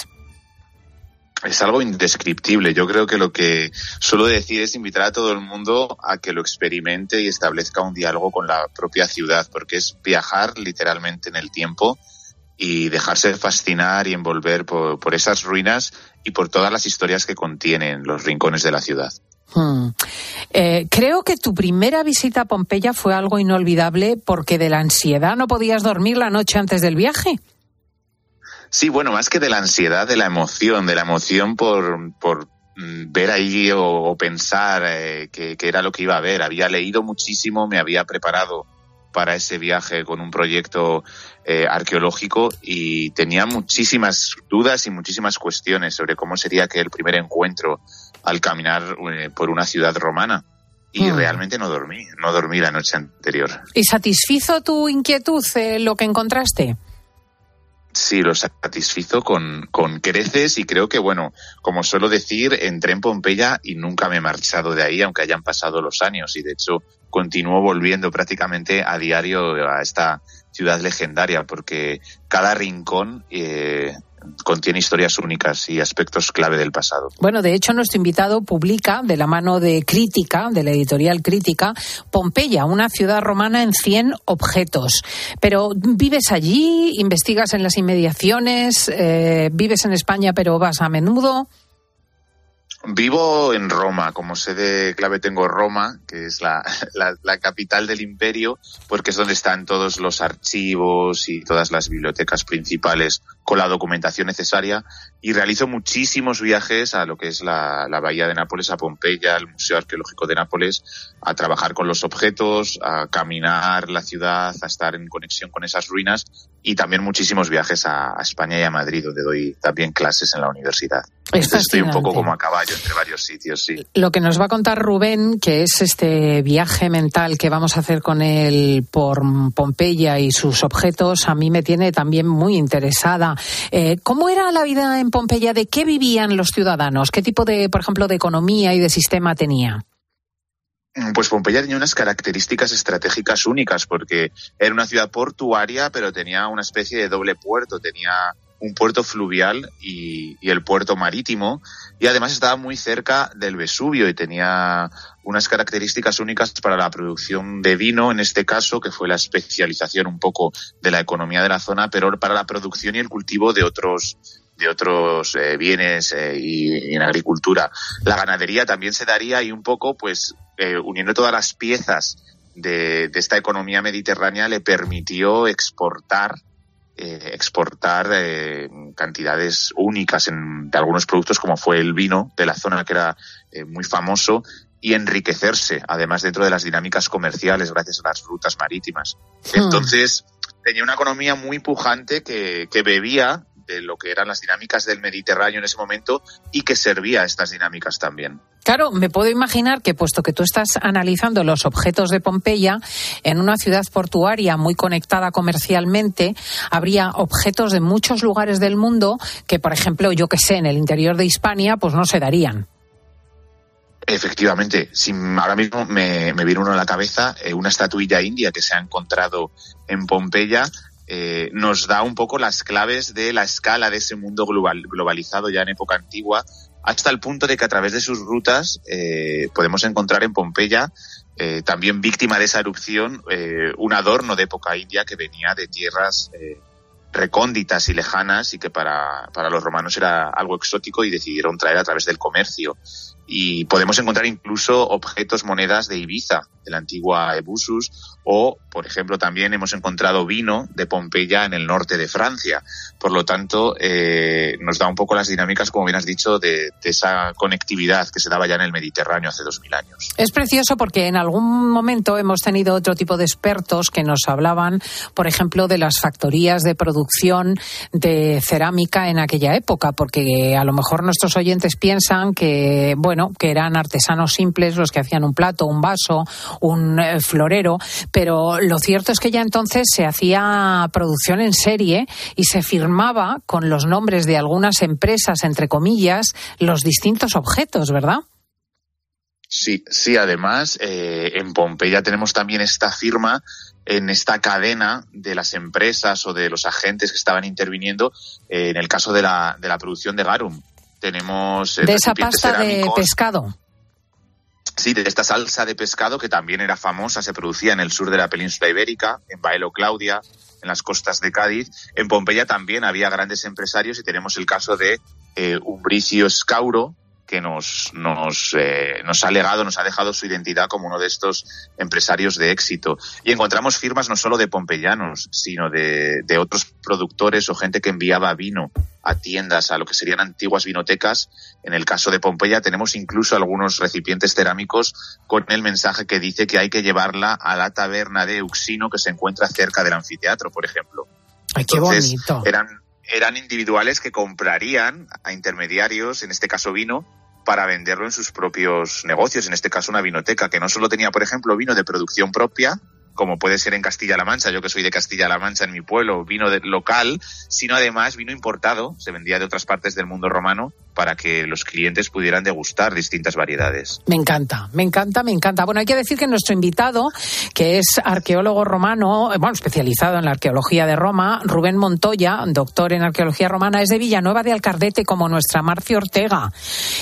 Es algo indescriptible. Yo creo que lo que suelo decir es invitar a todo el mundo a que lo experimente y establezca un diálogo con la propia ciudad, porque es viajar literalmente en el tiempo y dejarse fascinar y envolver por esas ruinas y por todas las historias que contienen los rincones de la ciudad. Creo que tu primera visita a Pompeya fue algo inolvidable porque de la ansiedad no podías dormir la noche antes del viaje. Sí, bueno, más que de la ansiedad, de la emoción por ver ahí o pensar que era lo que iba a ver. Había leído muchísimo, me había preparado para ese viaje con un proyecto arqueológico y tenía muchísimas dudas y muchísimas cuestiones sobre cómo sería aquel primer encuentro al caminar por una ciudad romana. Y realmente no dormí la noche anterior. ¿Y satisfizo tu inquietud lo que encontraste? Sí, lo satisfizo con creces y creo que, bueno, como suelo decir, entré en Pompeya y nunca me he marchado de ahí, aunque hayan pasado los años. Y de hecho continúo volviendo prácticamente a diario a esta ciudad legendaria porque cada rincón contiene historias únicas y aspectos clave del pasado. Bueno, de hecho, nuestro invitado publica, de la mano de Crítica, de la editorial Crítica, Pompeya, una ciudad romana en 100 objetos. Pero ¿vives allí? ¿Investigas en las inmediaciones? ¿Vives en España pero vas a menudo? Vivo en Roma, como sede clave tengo Roma, que es la capital del imperio, porque es donde están todos los archivos y todas las bibliotecas principales con la documentación necesaria, y realizo muchísimos viajes a lo que es la Bahía de Nápoles, a Pompeya, al Museo Arqueológico de Nápoles, a trabajar con los objetos, a caminar la ciudad, a estar en conexión con esas ruinas, y también muchísimos viajes a España y a Madrid, donde doy también clases en la universidad. Entonces estoy un poco como a caballo entre varios sitios, sí. Lo que nos va a contar Rubén, que es este viaje mental que vamos a hacer con él por Pompeya y sus objetos, a mí me tiene también muy interesada. ¿Cómo era la vida en Pompeya? ¿De qué vivían los ciudadanos? ¿Qué tipo de, por ejemplo, de economía y de sistema tenía? Pues Pompeya tenía unas características estratégicas únicas, porque era una ciudad portuaria, pero tenía una especie de doble puerto. Tenía un puerto fluvial y el puerto marítimo, y además estaba muy cerca del Vesubio y tenía unas características únicas para la producción de vino, en este caso, que fue la especialización un poco de la economía de la zona, pero para la producción y el cultivo de otros bienes y en agricultura. La ganadería también se daría, y un poco, pues, uniendo todas las piezas de esta economía mediterránea, le permitió exportar cantidades únicas de algunos productos, como fue el vino de la zona, que era muy famoso, y enriquecerse, además, dentro de las dinámicas comerciales gracias a las rutas marítimas. Entonces, tenía una economía muy pujante que bebía de lo que eran las dinámicas del Mediterráneo en ese momento y que servía a estas dinámicas también. Claro, me puedo imaginar que, puesto que tú estás analizando los objetos de Pompeya, en una ciudad portuaria muy conectada comercialmente, habría objetos de muchos lugares del mundo que, por ejemplo, yo que sé, en el interior de Hispania, pues no se darían. Efectivamente, ahora mismo me viene uno a la cabeza, una estatuilla india que se ha encontrado en Pompeya. Nos da un poco las claves de la escala de ese mundo globalizado ya en época antigua, hasta el punto de que a través de sus rutas podemos encontrar en Pompeya, también víctima de esa erupción, un adorno de época india que venía de tierras recónditas y lejanas, y que para los romanos era algo exótico y decidieron traer a través del comercio. Y podemos encontrar incluso objetos, monedas de Ibiza, de la antigua Ebusus, o, por ejemplo, también hemos encontrado vino de Pompeya en el norte de Francia. Por lo tanto, nos da un poco las dinámicas, como bien has dicho, de esa conectividad que se daba ya en el Mediterráneo hace 2000 años. Es precioso porque en algún momento hemos tenido otro tipo de expertos que nos hablaban, por ejemplo, de las factorías de producción de cerámica en aquella época, porque a lo mejor nuestros oyentes piensan que, bueno, que eran artesanos simples los que hacían un plato, un vaso, un florero, pero lo cierto es que ya entonces se hacía producción en serie y se firmaba con los nombres de algunas empresas, entre comillas, los distintos objetos, ¿verdad? Sí, además, en Pompeya tenemos también esta firma en esta cadena de las empresas o de los agentes que estaban interviniendo, en el caso de la producción de garum. Tenemos de esa pasta de pescado. Sí, de esta salsa de pescado que también era famosa, se producía en el sur de la península ibérica, en Baelo Claudia, en las costas de Cádiz. En Pompeya también había grandes empresarios, y tenemos el caso de Umbricio Scauro, que nos ha legado, nos ha dejado su identidad como uno de estos empresarios de éxito. Y encontramos firmas no solo de pompeyanos, sino de otros productores o gente que enviaba vino a tiendas, a lo que serían antiguas vinotecas. En el caso de Pompeya tenemos incluso algunos recipientes cerámicos con el mensaje que dice que hay que llevarla a la taberna de Euxino, que se encuentra cerca del anfiteatro, por ejemplo. ¡Ay, qué bonito! Eran individuales que comprarían a intermediarios, en este caso vino, para venderlo en sus propios negocios, en este caso una vinoteca, que no solo tenía, por ejemplo, vino de producción propia, como puede ser en Castilla-La Mancha, yo que soy de Castilla-La Mancha, en mi pueblo, vino local, sino además vino importado, se vendía de otras partes del mundo romano, para que los clientes pudieran degustar distintas variedades. Me encanta. Bueno, hay que decir que nuestro invitado, que es arqueólogo romano, especializado en la arqueología de Roma, Rubén Montoya, doctor en arqueología romana, es de Villanueva de Alcardete, como nuestra Marcia Ortega.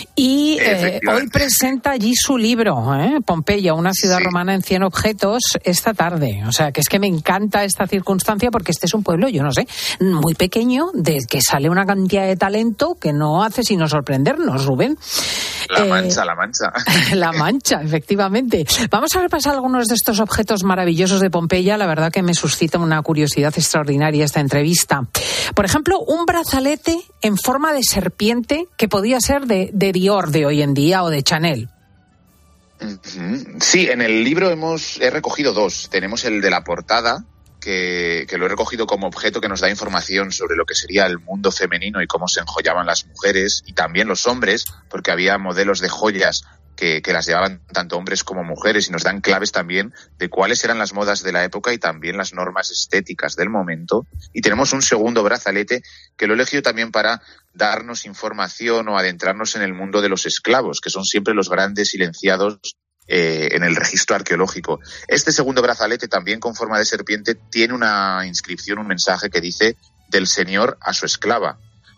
Y hoy presenta allí su libro, Pompeya, una ciudad romana en 100 objetos, esta tarde. O sea, que es que me encanta esta circunstancia, porque este es un pueblo, yo no sé, muy pequeño, del que sale una cantidad de talento que no hace sino sorprendernos, Rubén. La Mancha. La Mancha, efectivamente. Vamos a repasar algunos de estos objetos maravillosos de Pompeya. La verdad que me suscita una curiosidad extraordinaria esta entrevista. Por ejemplo, un brazalete en forma de serpiente que podía ser de Dior de hoy en día o de Chanel. Sí, en el libro he recogido dos. Tenemos el de la portada, que lo he recogido como objeto que nos da información sobre lo que sería el mundo femenino y cómo se enjollaban las mujeres y también los hombres, porque había modelos de joyas que las llevaban tanto hombres como mujeres y nos dan claves también de cuáles eran las modas de la época y también las normas estéticas del momento. Y tenemos un segundo brazalete que lo he elegido también para darnos información o adentrarnos en el mundo de los esclavos, que son siempre los grandes silenciados en el registro arqueológico. Este segundo brazalete, también con forma de serpiente, tiene una inscripción, un mensaje que dice del señor a su esclava.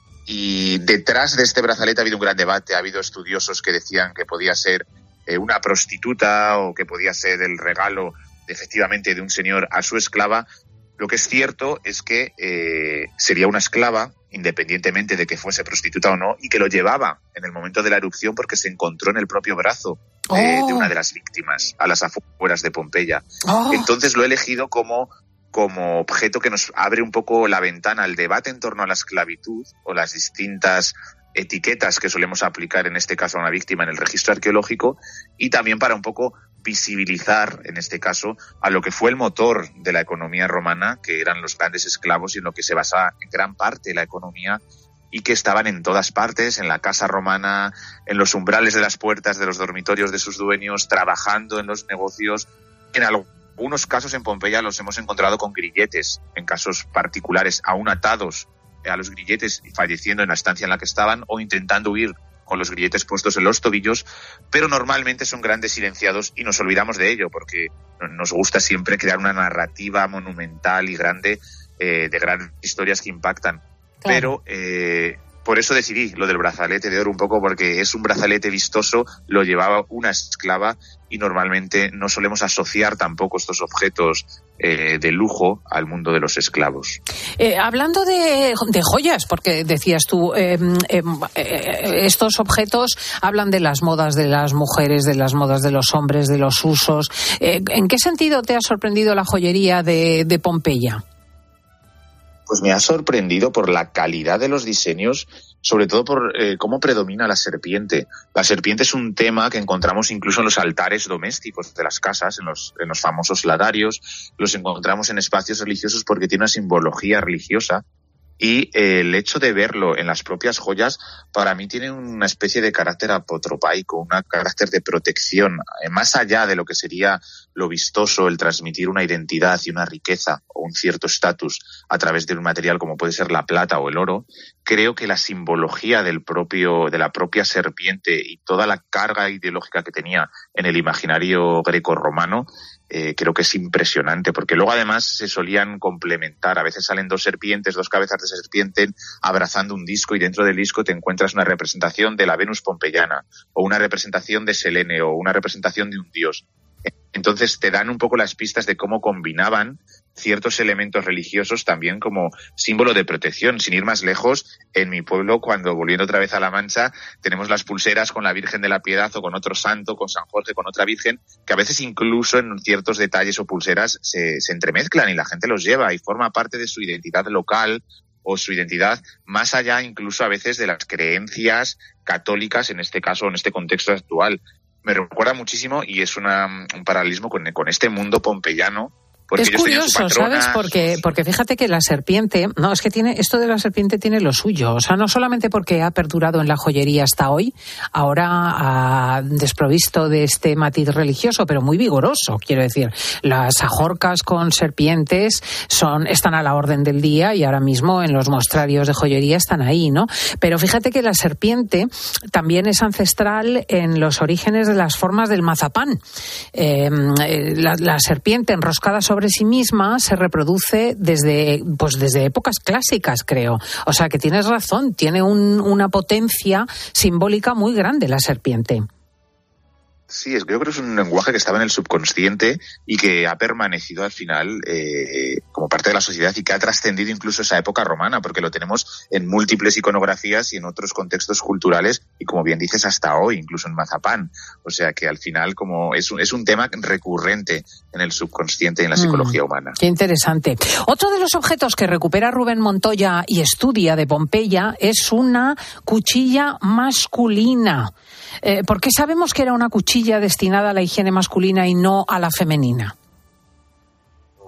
Y detrás de este brazalete ha habido un gran debate. Ha habido estudiosos que decían que podía ser una prostituta o que podía ser el regalo efectivamente de un señor a su esclava. Lo que es cierto es que sería una esclava, independientemente de que fuese prostituta o no, y que lo llevaba en el momento de la erupción porque se encontró en el propio brazo de una de las víctimas a las afueras de Pompeya. Entonces lo he elegido como objeto que nos abre un poco la ventana al debate en torno a la esclavitud o las distintas etiquetas que solemos aplicar en este caso a una víctima en el registro arqueológico, y también para un poco visibilizar en este caso a lo que fue el motor de la economía romana, que eran los grandes esclavos y en lo que se basaba en gran parte la economía, y que estaban en todas partes, en la casa romana, en los umbrales de las puertas de los dormitorios de sus dueños, trabajando en los negocios. En algunos casos en Pompeya los hemos encontrado con grilletes, en casos particulares aún atados a los grilletes y falleciendo en la estancia en la que estaban o intentando huir con los grilletes puestos en los tobillos, pero normalmente son grandes silenciados y nos olvidamos de ello porque nos gusta siempre crear una narrativa monumental y grande de grandes historias que impactan. Claro. Pero por eso decidí lo del brazalete de oro un poco, porque es un brazalete vistoso, lo llevaba una esclava y normalmente no solemos asociar tampoco estos objetos de lujo al mundo de los esclavos. Hablando de joyas, porque decías tú, estos objetos hablan de las modas de las mujeres, de las modas de los hombres, de los usos. ¿En qué sentido te ha sorprendido la joyería de Pompeya? Pues me ha sorprendido por la calidad de los diseños, sobre todo por cómo predomina la serpiente. La serpiente es un tema que encontramos incluso en los altares domésticos de las casas, en los famosos ladarios. Los encontramos en espacios religiosos porque tiene una simbología religiosa. Y el hecho de verlo en las propias joyas, para mí tiene una especie de carácter apotropaico, un carácter de protección, más allá de lo que sería lo vistoso, el transmitir una identidad y una riqueza o un cierto estatus a través de un material como puede ser la plata o el oro. Creo que la simbología de la propia serpiente y toda la carga ideológica que tenía en el imaginario greco-romano, creo que es impresionante, porque luego además se solían complementar. A veces salen dos serpientes, dos cabezas de serpiente abrazando un disco, y dentro del disco te encuentras una representación de la Venus pompeyana o una representación de Selene o una representación de un dios. Entonces te dan un poco las pistas de cómo combinaban ciertos elementos religiosos también como símbolo de protección. Sin ir más lejos, en mi pueblo, cuando volviendo otra vez a La Mancha, tenemos las pulseras con la Virgen de la Piedad o con otro santo, con San Jorge, con otra virgen, que a veces incluso en ciertos detalles o pulseras se entremezclan y la gente los lleva y forma parte de su identidad local o su identidad más allá incluso a veces de las creencias católicas, en este caso, en este contexto actual. Me recuerda muchísimo y es un paralelismo con este mundo pompeyano. Es curioso, ¿sabes? Porque fíjate que la serpiente, es que esto de la serpiente tiene lo suyo. O sea, no solamente porque ha perdurado en la joyería hasta hoy, ahora ha desprovisto de este matiz religioso, pero muy vigoroso, quiero decir. Las ajorcas con serpientes están a la orden del día y ahora mismo en los mostrarios de joyería están ahí, ¿no? Pero fíjate que la serpiente también es ancestral en los orígenes de las formas del mazapán. La serpiente enroscada sobre sí misma se reproduce desde épocas clásicas, creo. O sea que tienes razón, tiene una potencia simbólica muy grande la serpiente. Sí, creo que es un lenguaje que estaba en el subconsciente y que ha permanecido al final como parte de la sociedad y que ha trascendido incluso esa época romana, porque lo tenemos en múltiples iconografías y en otros contextos culturales y, como bien dices, hasta hoy, incluso en mazapán. O sea que al final como es un tema recurrente en el subconsciente y en la psicología humana. Qué interesante. Otro de los objetos que recupera Rubén Montoya y estudia de Pompeya es una cuchilla masculina. ¿Por qué sabemos que era una cuchilla destinada a la higiene masculina y no a la femenina? Bueno,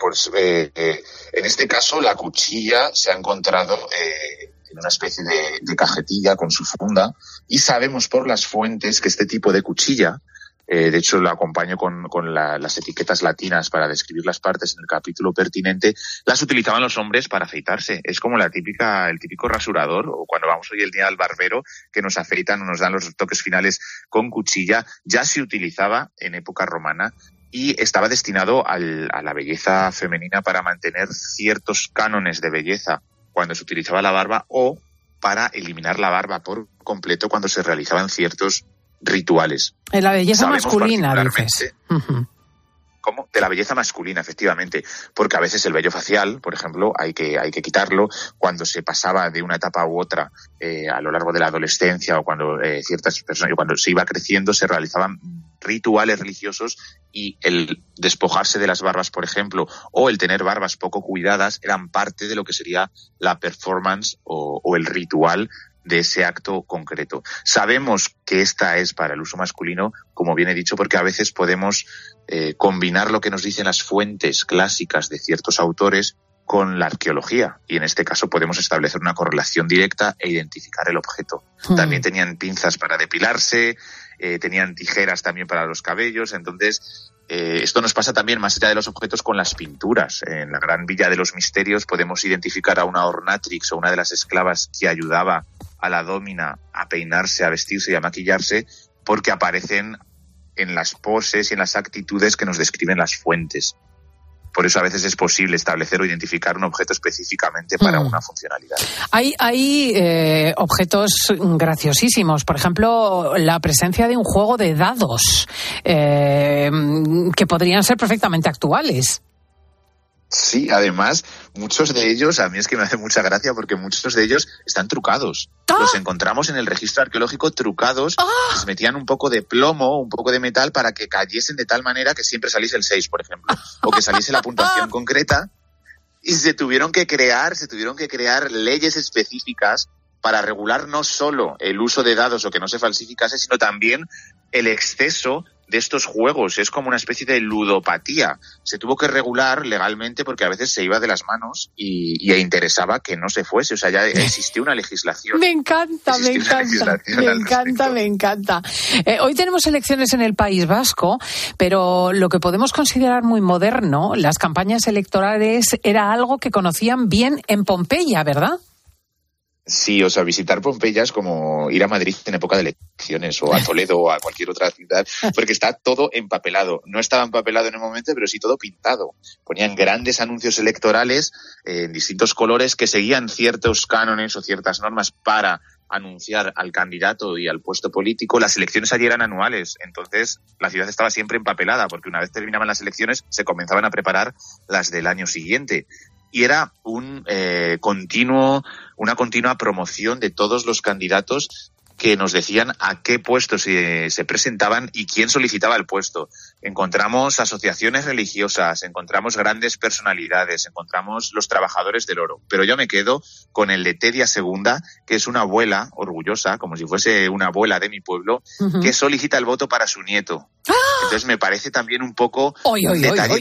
pues en este caso la cuchilla se ha encontrado en una especie de cajetilla con su funda, y sabemos por las fuentes que este tipo de cuchilla, de hecho lo acompaño con las etiquetas latinas para describir las partes en el capítulo pertinente, las utilizaban los hombres para afeitarse. Es como el típico rasurador, o cuando vamos hoy el día al barbero, que nos afeitan o nos dan los toques finales con cuchilla. Ya se utilizaba en época romana y estaba destinado a la belleza femenina, para mantener ciertos cánones de belleza cuando se utilizaba la barba, o para eliminar la barba por completo cuando se realizaban ciertos rituales. En la belleza masculina, dices. ¿Cómo? De la belleza masculina, efectivamente, porque a veces el vello facial, por ejemplo, hay que quitarlo cuando se pasaba de una etapa u otra a lo largo de la adolescencia, o cuando ciertas personas, cuando se iba creciendo, se realizaban rituales religiosos, y el despojarse de las barbas, por ejemplo, o el tener barbas poco cuidadas, eran parte de lo que sería la performance o el ritual de ese acto concreto. Sabemos que esta es para el uso masculino, como bien he dicho, porque a veces podemos combinar lo que nos dicen las fuentes clásicas de ciertos autores con la arqueología, y en este caso podemos establecer una correlación directa e identificar el objeto. También tenían pinzas para depilarse, tenían tijeras también para los cabellos. Entonces esto nos pasa también más allá de los objetos con las pinturas. En la Gran Villa de los Misterios podemos identificar a una ornatrix, o una de las esclavas que ayudaba a la dómina a peinarse, a vestirse y a maquillarse, porque aparecen en las poses y en las actitudes que nos describen las fuentes. Por eso a veces es posible establecer o identificar un objeto específicamente para una funcionalidad. Hay objetos graciosísimos. Por ejemplo, la presencia de un juego de dados que podrían ser perfectamente actuales. Sí, además, muchos de ellos, a mí es que me hace mucha gracia, porque muchos de ellos están trucados. Los encontramos en el registro arqueológico trucados, les metían un poco de plomo, un poco de metal, para que cayesen de tal manera que siempre saliese el 6, por ejemplo, o que saliese la puntuación concreta, y se tuvieron que crear leyes específicas para regular no solo el uso de dados o que no se falsificase, sino también el exceso de estos juegos. Es como una especie de ludopatía. Se tuvo que regular legalmente porque a veces se iba de las manos y interesaba que no se fuese. O sea, ya existía una legislación. Me encanta. Hoy tenemos elecciones en el País Vasco, pero lo que podemos considerar muy moderno, las campañas electorales, era algo que conocían bien en Pompeya, ¿verdad? Sí, o sea, visitar Pompeya es como ir a Madrid en época de elecciones, o a Toledo, o a cualquier otra ciudad, porque está todo empapelado. No estaba empapelado en el momento, pero sí todo pintado. Ponían grandes anuncios electorales en distintos colores que seguían ciertos cánones o ciertas normas para anunciar al candidato y al puesto político. Las elecciones allí eran anuales, entonces la ciudad estaba siempre empapelada, porque una vez terminaban las elecciones se comenzaban a preparar las del año siguiente. Y era una continua promoción de todos los candidatos, que nos decían a qué puestos se presentaban y quién solicitaba el puesto. Encontramos asociaciones religiosas, encontramos grandes personalidades, encontramos los trabajadores del oro. Pero yo me quedo con el de Tedia II, que es una abuela orgullosa, como si fuese una abuela de mi pueblo, que solicita el voto para su nieto. Entonces me parece también un poco un detalle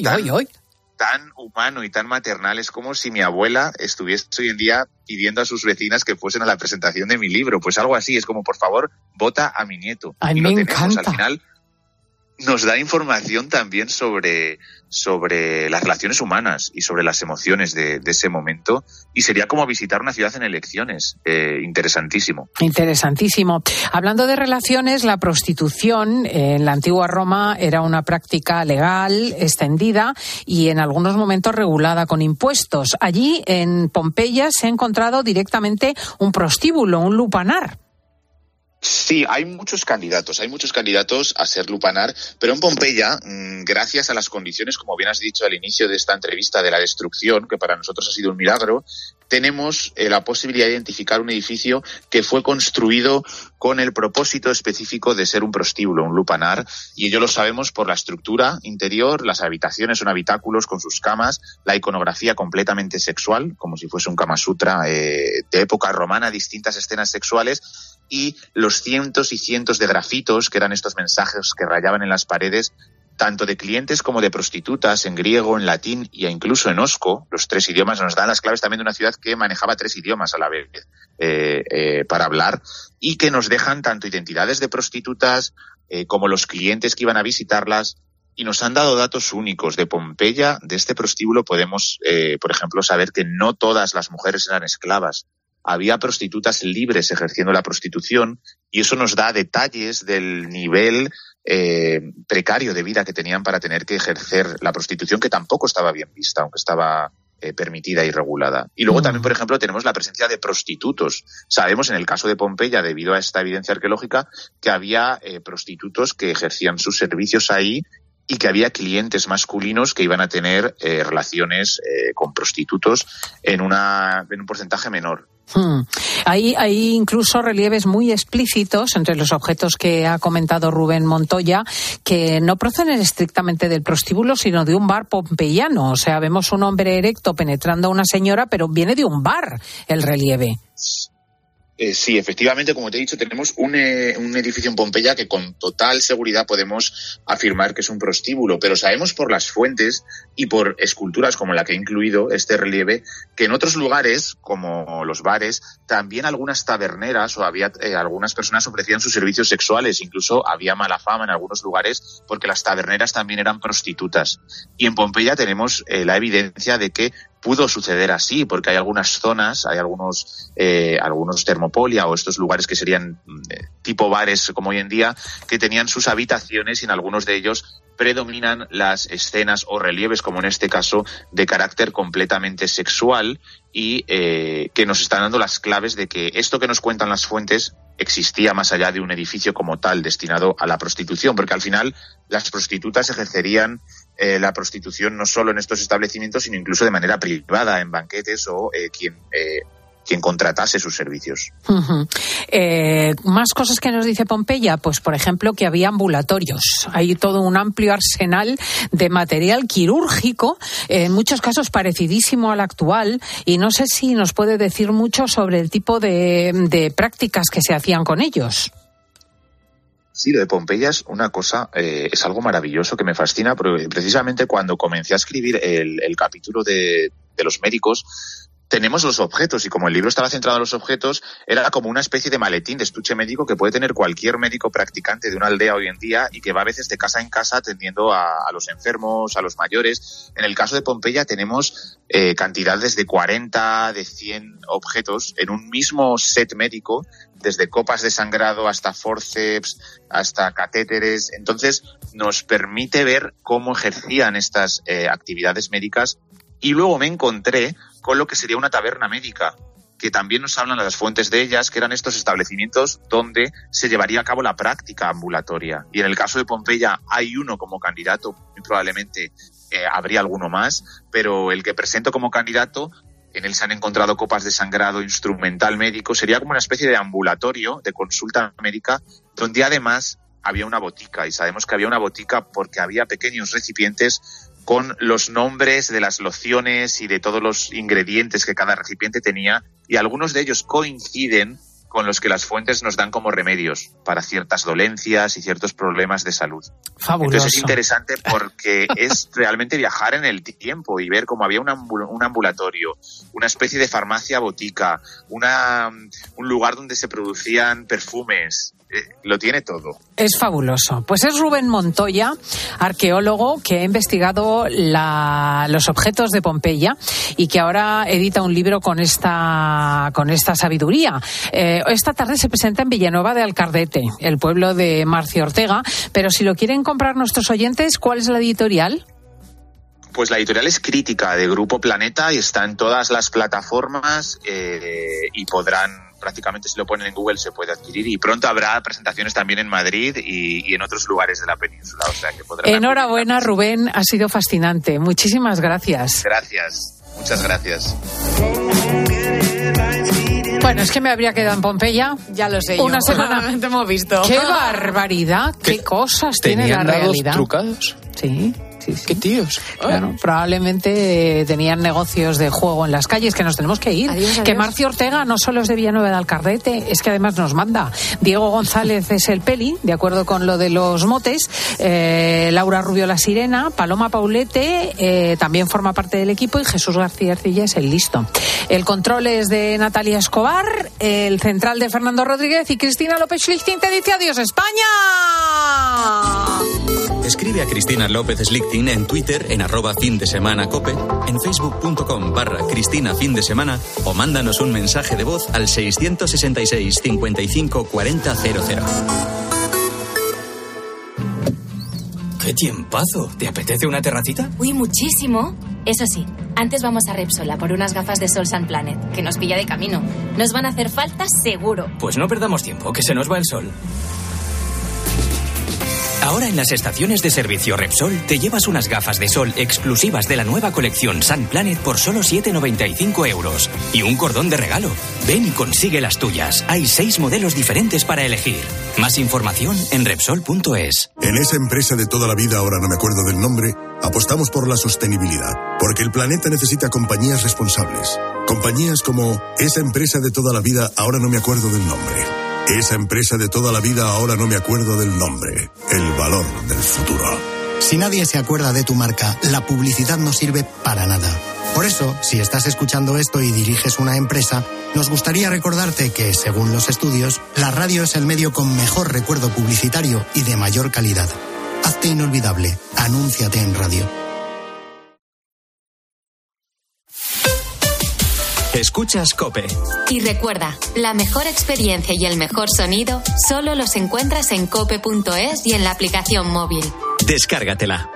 tan humano y tan maternal. Es como si mi abuela estuviese hoy en día pidiendo a sus vecinas que fuesen a la presentación de mi libro. Pues algo así, es como, por favor, vota a mi nieto. Ay, y me lo tenemos. encanta. Al final nos da información también sobre las relaciones humanas y sobre las emociones de ese momento, y sería como visitar una ciudad en elecciones. Interesantísimo. Interesantísimo. Hablando de relaciones, la prostitución en la antigua Roma era una práctica legal, extendida y en algunos momentos regulada con impuestos. Allí, en Pompeya, se ha encontrado directamente un prostíbulo, un lupanar. Sí, hay muchos candidatos a ser lupanar, pero en Pompeya, gracias a las condiciones, como bien has dicho al inicio de esta entrevista, de la destrucción, que para nosotros ha sido un milagro, tenemos la posibilidad de identificar un edificio que fue construido con el propósito específico de ser un prostíbulo, un lupanar, y ello lo sabemos por la estructura interior. Las habitaciones son habitáculos con sus camas, la iconografía completamente sexual, como si fuese un Kama Sutra de época romana, distintas escenas sexuales, y los cientos y cientos de grafitos, que eran estos mensajes que rayaban en las paredes, tanto de clientes como de prostitutas, en griego, en latín e incluso en osco. Los 3 idiomas nos dan las claves también de una ciudad que manejaba 3 idiomas a la vez para hablar, y que nos dejan tanto identidades de prostitutas como los clientes que iban a visitarlas, y nos han dado datos únicos. De Pompeya, de este prostíbulo, podemos, por ejemplo, saber que no todas las mujeres eran esclavas. Había prostitutas libres ejerciendo la prostitución, y eso nos da detalles del nivel precario de vida que tenían para tener que ejercer la prostitución, que tampoco estaba bien vista, aunque estaba permitida y regulada. Y luego también, por ejemplo, tenemos la presencia de prostitutos. Sabemos, en el caso de Pompeya, debido a esta evidencia arqueológica, que había prostitutos que ejercían sus servicios ahí, y que había clientes masculinos que iban a tener relaciones con prostitutos en un porcentaje menor. Hay incluso relieves muy explícitos entre los objetos que ha comentado Rubén Montoya, que no proceden estrictamente del prostíbulo, sino de un bar pompeyano. O sea, vemos un hombre erecto penetrando a una señora, pero viene de un bar el relieve. Sí, efectivamente, como te he dicho, tenemos un edificio en Pompeya que con total seguridad podemos afirmar que es un prostíbulo, pero sabemos por las fuentes y por esculturas como la que he incluido este relieve, que en otros lugares, como los bares, también algunas taberneras o había algunas personas ofrecían sus servicios sexuales. Incluso había mala fama en algunos lugares porque las taberneras también eran prostitutas. Y en Pompeya tenemos la evidencia de que pudo suceder así, porque hay algunas zonas, hay algunos termopolia o estos lugares que serían tipo bares como hoy en día, que tenían sus habitaciones, y en algunos de ellos predominan las escenas o relieves, como en este caso, de carácter completamente sexual, y que nos están dando las claves de que esto que nos cuentan las fuentes existía más allá de un edificio como tal destinado a la prostitución, porque al final las prostitutas ejercerían la prostitución no solo en estos establecimientos, sino incluso de manera privada, en banquetes o quien contratase sus servicios. Más cosas que nos dice Pompeya, pues por ejemplo que había ambulatorios. Hay todo un amplio arsenal de material quirúrgico, en muchos casos parecidísimo al actual, y no sé si nos puede decir mucho sobre el tipo de prácticas que se hacían con ellos. Sí, lo de Pompeya es una cosa, es algo maravilloso que me fascina, porque precisamente cuando comencé a escribir el capítulo de los médicos, tenemos los objetos, y como el libro estaba centrado en los objetos, era como una especie de maletín de estuche médico que puede tener cualquier médico practicante de una aldea hoy en día, y que va a veces de casa en casa atendiendo a los enfermos, a los mayores. En el caso de Pompeya tenemos cantidades de 40, de 100 objetos en un mismo set médico, desde copas de sangrado hasta forceps, hasta catéteres. Entonces nos permite ver cómo ejercían estas actividades médicas. Y luego me encontré con lo que sería una taberna médica, que también nos hablan las fuentes de ellas, que eran estos establecimientos donde se llevaría a cabo la práctica ambulatoria. Y en el caso de Pompeya hay uno como candidato, muy probablemente habría alguno más, pero el que presento como candidato, en él se han encontrado copas de sangrado instrumental médico, sería como una especie de ambulatorio de consulta médica, donde además había una botica, y sabemos que había una botica porque había pequeños recipientes con los nombres de las lociones y de todos los ingredientes que cada recipiente tenía, y algunos de ellos coinciden con los que las fuentes nos dan como remedios para ciertas dolencias y ciertos problemas de salud. Fabuloso. Entonces es interesante porque es realmente viajar en el tiempo y ver cómo había un ambulatorio, una especie de farmacia botica, un lugar donde se producían perfumes. Lo tiene todo. Es fabuloso. Pues es Rubén Montoya, arqueólogo, que ha investigado los objetos de Pompeya y que ahora edita un libro con esta sabiduría. Esta tarde se presenta en Villanueva de Alcardete, el pueblo de Marcio Ortega, pero si lo quieren comprar nuestros oyentes, ¿cuál es la editorial? Pues la editorial es Crítica, de Grupo Planeta, y está en todas las plataformas y podrán, prácticamente si lo ponen en Google se puede adquirir, y pronto habrá presentaciones también en Madrid y en otros lugares de la península. O sea que podrán. Enhorabuena, Rubén, ha sido fascinante. Muchísimas gracias. Gracias, muchas gracias. Bueno, es que me habría quedado en Pompeya. Ya lo sé. Una semana. Te hemos visto. ¡Qué barbaridad! ¡Qué cosas tiene la realidad! ¿Trucados? Sí. ¿Qué tíos? Claro, probablemente tenían negocios de juego en las calles, que nos tenemos que ir. Adiós. Que Marcio Ortega no solo es de Villanueva de Alcarrete, es que además nos manda. Diego González es el Peli, de acuerdo con lo de los motes. Laura Rubio la Sirena, Paloma Paulete también forma parte del equipo, y Jesús García Arcilla es el listo. El control es de Natalia Escobar, el central de Fernando Rodríguez, y Cristina López Schlichting te dice adiós España. Escribe a Cristina López Schlichting en Twitter en @findesemanacope, en facebook.com/CristinaFindesemana, o mándanos un mensaje de voz al 666 55 40 00. ¡Qué tiempazo! ¿Te apetece una terracita? Uy, muchísimo. Eso sí, antes vamos a Repsol a por unas gafas de Sol Sun Planet, que nos pilla de camino. Nos van a hacer falta seguro. Pues no perdamos tiempo, que se nos va el sol. Ahora en las estaciones de servicio Repsol te llevas unas gafas de sol exclusivas de la nueva colección Sun Planet por solo 7,95 euros. Y un cordón de regalo. Ven y consigue las tuyas. Hay 6 modelos diferentes para elegir. Más información en Repsol.es. En esa empresa de toda la vida, ahora no me acuerdo del nombre, apostamos por la sostenibilidad. Porque el planeta necesita compañías responsables. Compañías como esa empresa de toda la vida, ahora no me acuerdo del nombre. Esa empresa de toda la vida, ahora no me acuerdo del nombre. El valor del futuro. Si nadie se acuerda de tu marca, la publicidad no sirve para nada. Por eso, si estás escuchando esto y diriges una empresa, nos gustaría recordarte que, según los estudios, la radio es el medio con mejor recuerdo publicitario y de mayor calidad. Hazte inolvidable. Anúnciate en radio. Escuchas COPE. Y recuerda, la mejor experiencia y el mejor sonido solo los encuentras en cope.es y en la aplicación móvil. Descárgatela.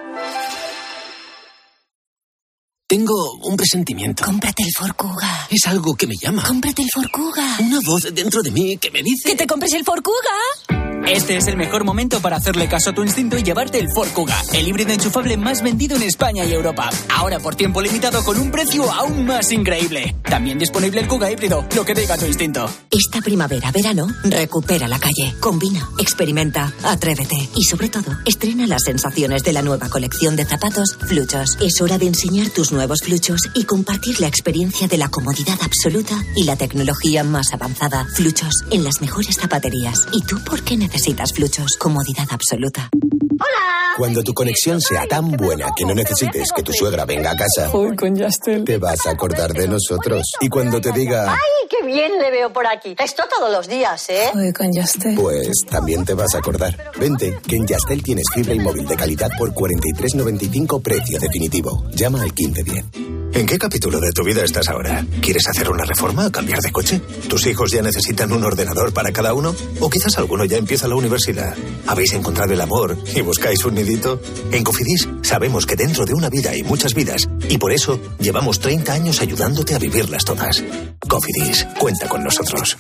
Tengo un presentimiento. Cómprate el Ford Kuga. Es algo que me llama. Cómprate el Ford Kuga. Una voz dentro de mí que me dice... ¡Que te compres el Ford Kuga! Este es el mejor momento para hacerle caso a tu instinto y llevarte el Ford Kuga, el híbrido enchufable más vendido en España y Europa. Ahora por tiempo limitado con un precio aún más increíble. También disponible el Kuga híbrido, lo que diga tu instinto. Esta primavera, verano, recupera la calle. Combina, experimenta, atrévete. Y sobre todo, estrena las sensaciones de la nueva colección de zapatos Fluchos. Es hora de enseñar tus nuevos Fluchos y compartir la experiencia de la comodidad absoluta y la tecnología más avanzada. Fluchos, en las mejores zapaterías. ¿Y tú por qué necesitas Fluchos? Comodidad absoluta. Cuando tu conexión sea tan buena que no necesites que tu suegra venga a casa, con Yastel, te vas a acordar de nosotros. Y cuando te diga... ¡Ay, qué bien le veo por aquí! Esto todos los días, ¿eh? Con Yastel. Pues también te vas a acordar. Vente, que en Yastel tienes fibra y móvil de calidad por 43,95 precio definitivo. Llama al 1510. ¿En qué capítulo de tu vida estás ahora? ¿Quieres hacer una reforma o cambiar de coche? ¿Tus hijos ya necesitan un ordenador para cada uno? ¿O quizás alguno ya empieza la universidad? ¿Habéis encontrado el amor y buscáis un nidito? En Cofidis sabemos que dentro de una vida hay muchas vidas y por eso llevamos 30 años ayudándote a vivirlas todas. Cofidis, cuenta con nosotros.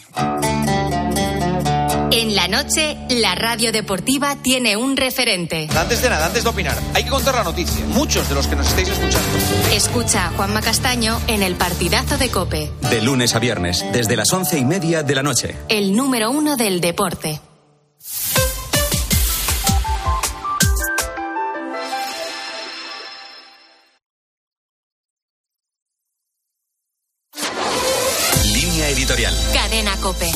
En la noche, la radio deportiva tiene un referente. Antes de nada, antes de opinar, hay que contar la noticia. Muchos de los que nos estáis escuchando. Escucha a Juanma Castaño en el partidazo de COPE. De lunes a viernes, desde las 11:30 de la noche. El número 1 del deporte. Línea editorial. Cadena COPE.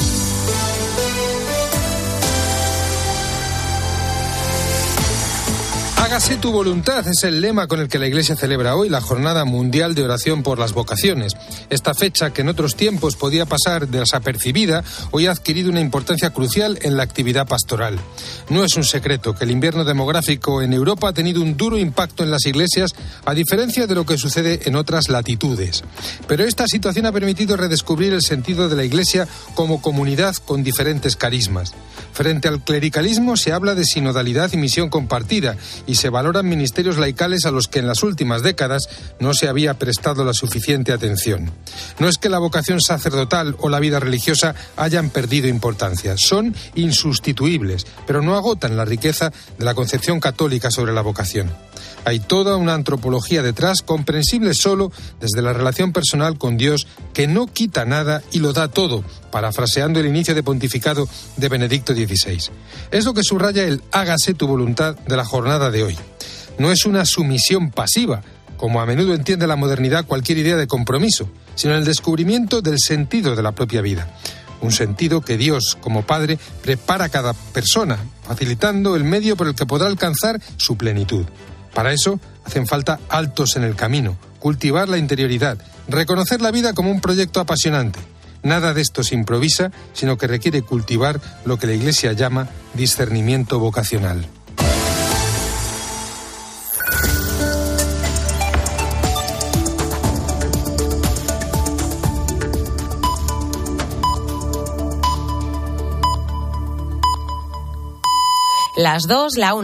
Hágase tu voluntad es el lema con el que la Iglesia celebra hoy la Jornada Mundial de Oración por las Vocaciones. Esta fecha, que en otros tiempos podía pasar desapercibida, hoy ha adquirido una importancia crucial en la actividad pastoral. No es un secreto que el invierno demográfico en Europa ha tenido un duro impacto en las iglesias, a diferencia de lo que sucede en otras latitudes. Pero esta situación ha permitido redescubrir el sentido de la Iglesia como comunidad con diferentes carismas. Frente al clericalismo se habla de sinodalidad y misión compartida, y se valoran ministerios laicales a los que en las últimas décadas no se había prestado la suficiente atención. No es que la vocación sacerdotal o la vida religiosa hayan perdido importancia, son insustituibles, pero no agotan la riqueza de la concepción católica sobre la vocación. Hay toda una antropología detrás, comprensible solo desde la relación personal con Dios, que no quita nada y lo da todo, parafraseando el inicio de pontificado de Benedicto XVI. Es lo que subraya el hágase tu voluntad de la jornada de hoy. no es una sumisión pasiva, como a menudo entiende la modernidad cualquier idea de compromiso, sino el descubrimiento del sentido de la propia vida. Un sentido que Dios, como Padre, prepara a cada persona, facilitando el medio por el que podrá alcanzar su plenitud. Para eso hacen falta altos en el camino, cultivar la interioridad, reconocer la vida como un proyecto apasionante. Nada de esto se improvisa, sino que requiere cultivar lo que la Iglesia llama discernimiento vocacional. Las 2, la 1.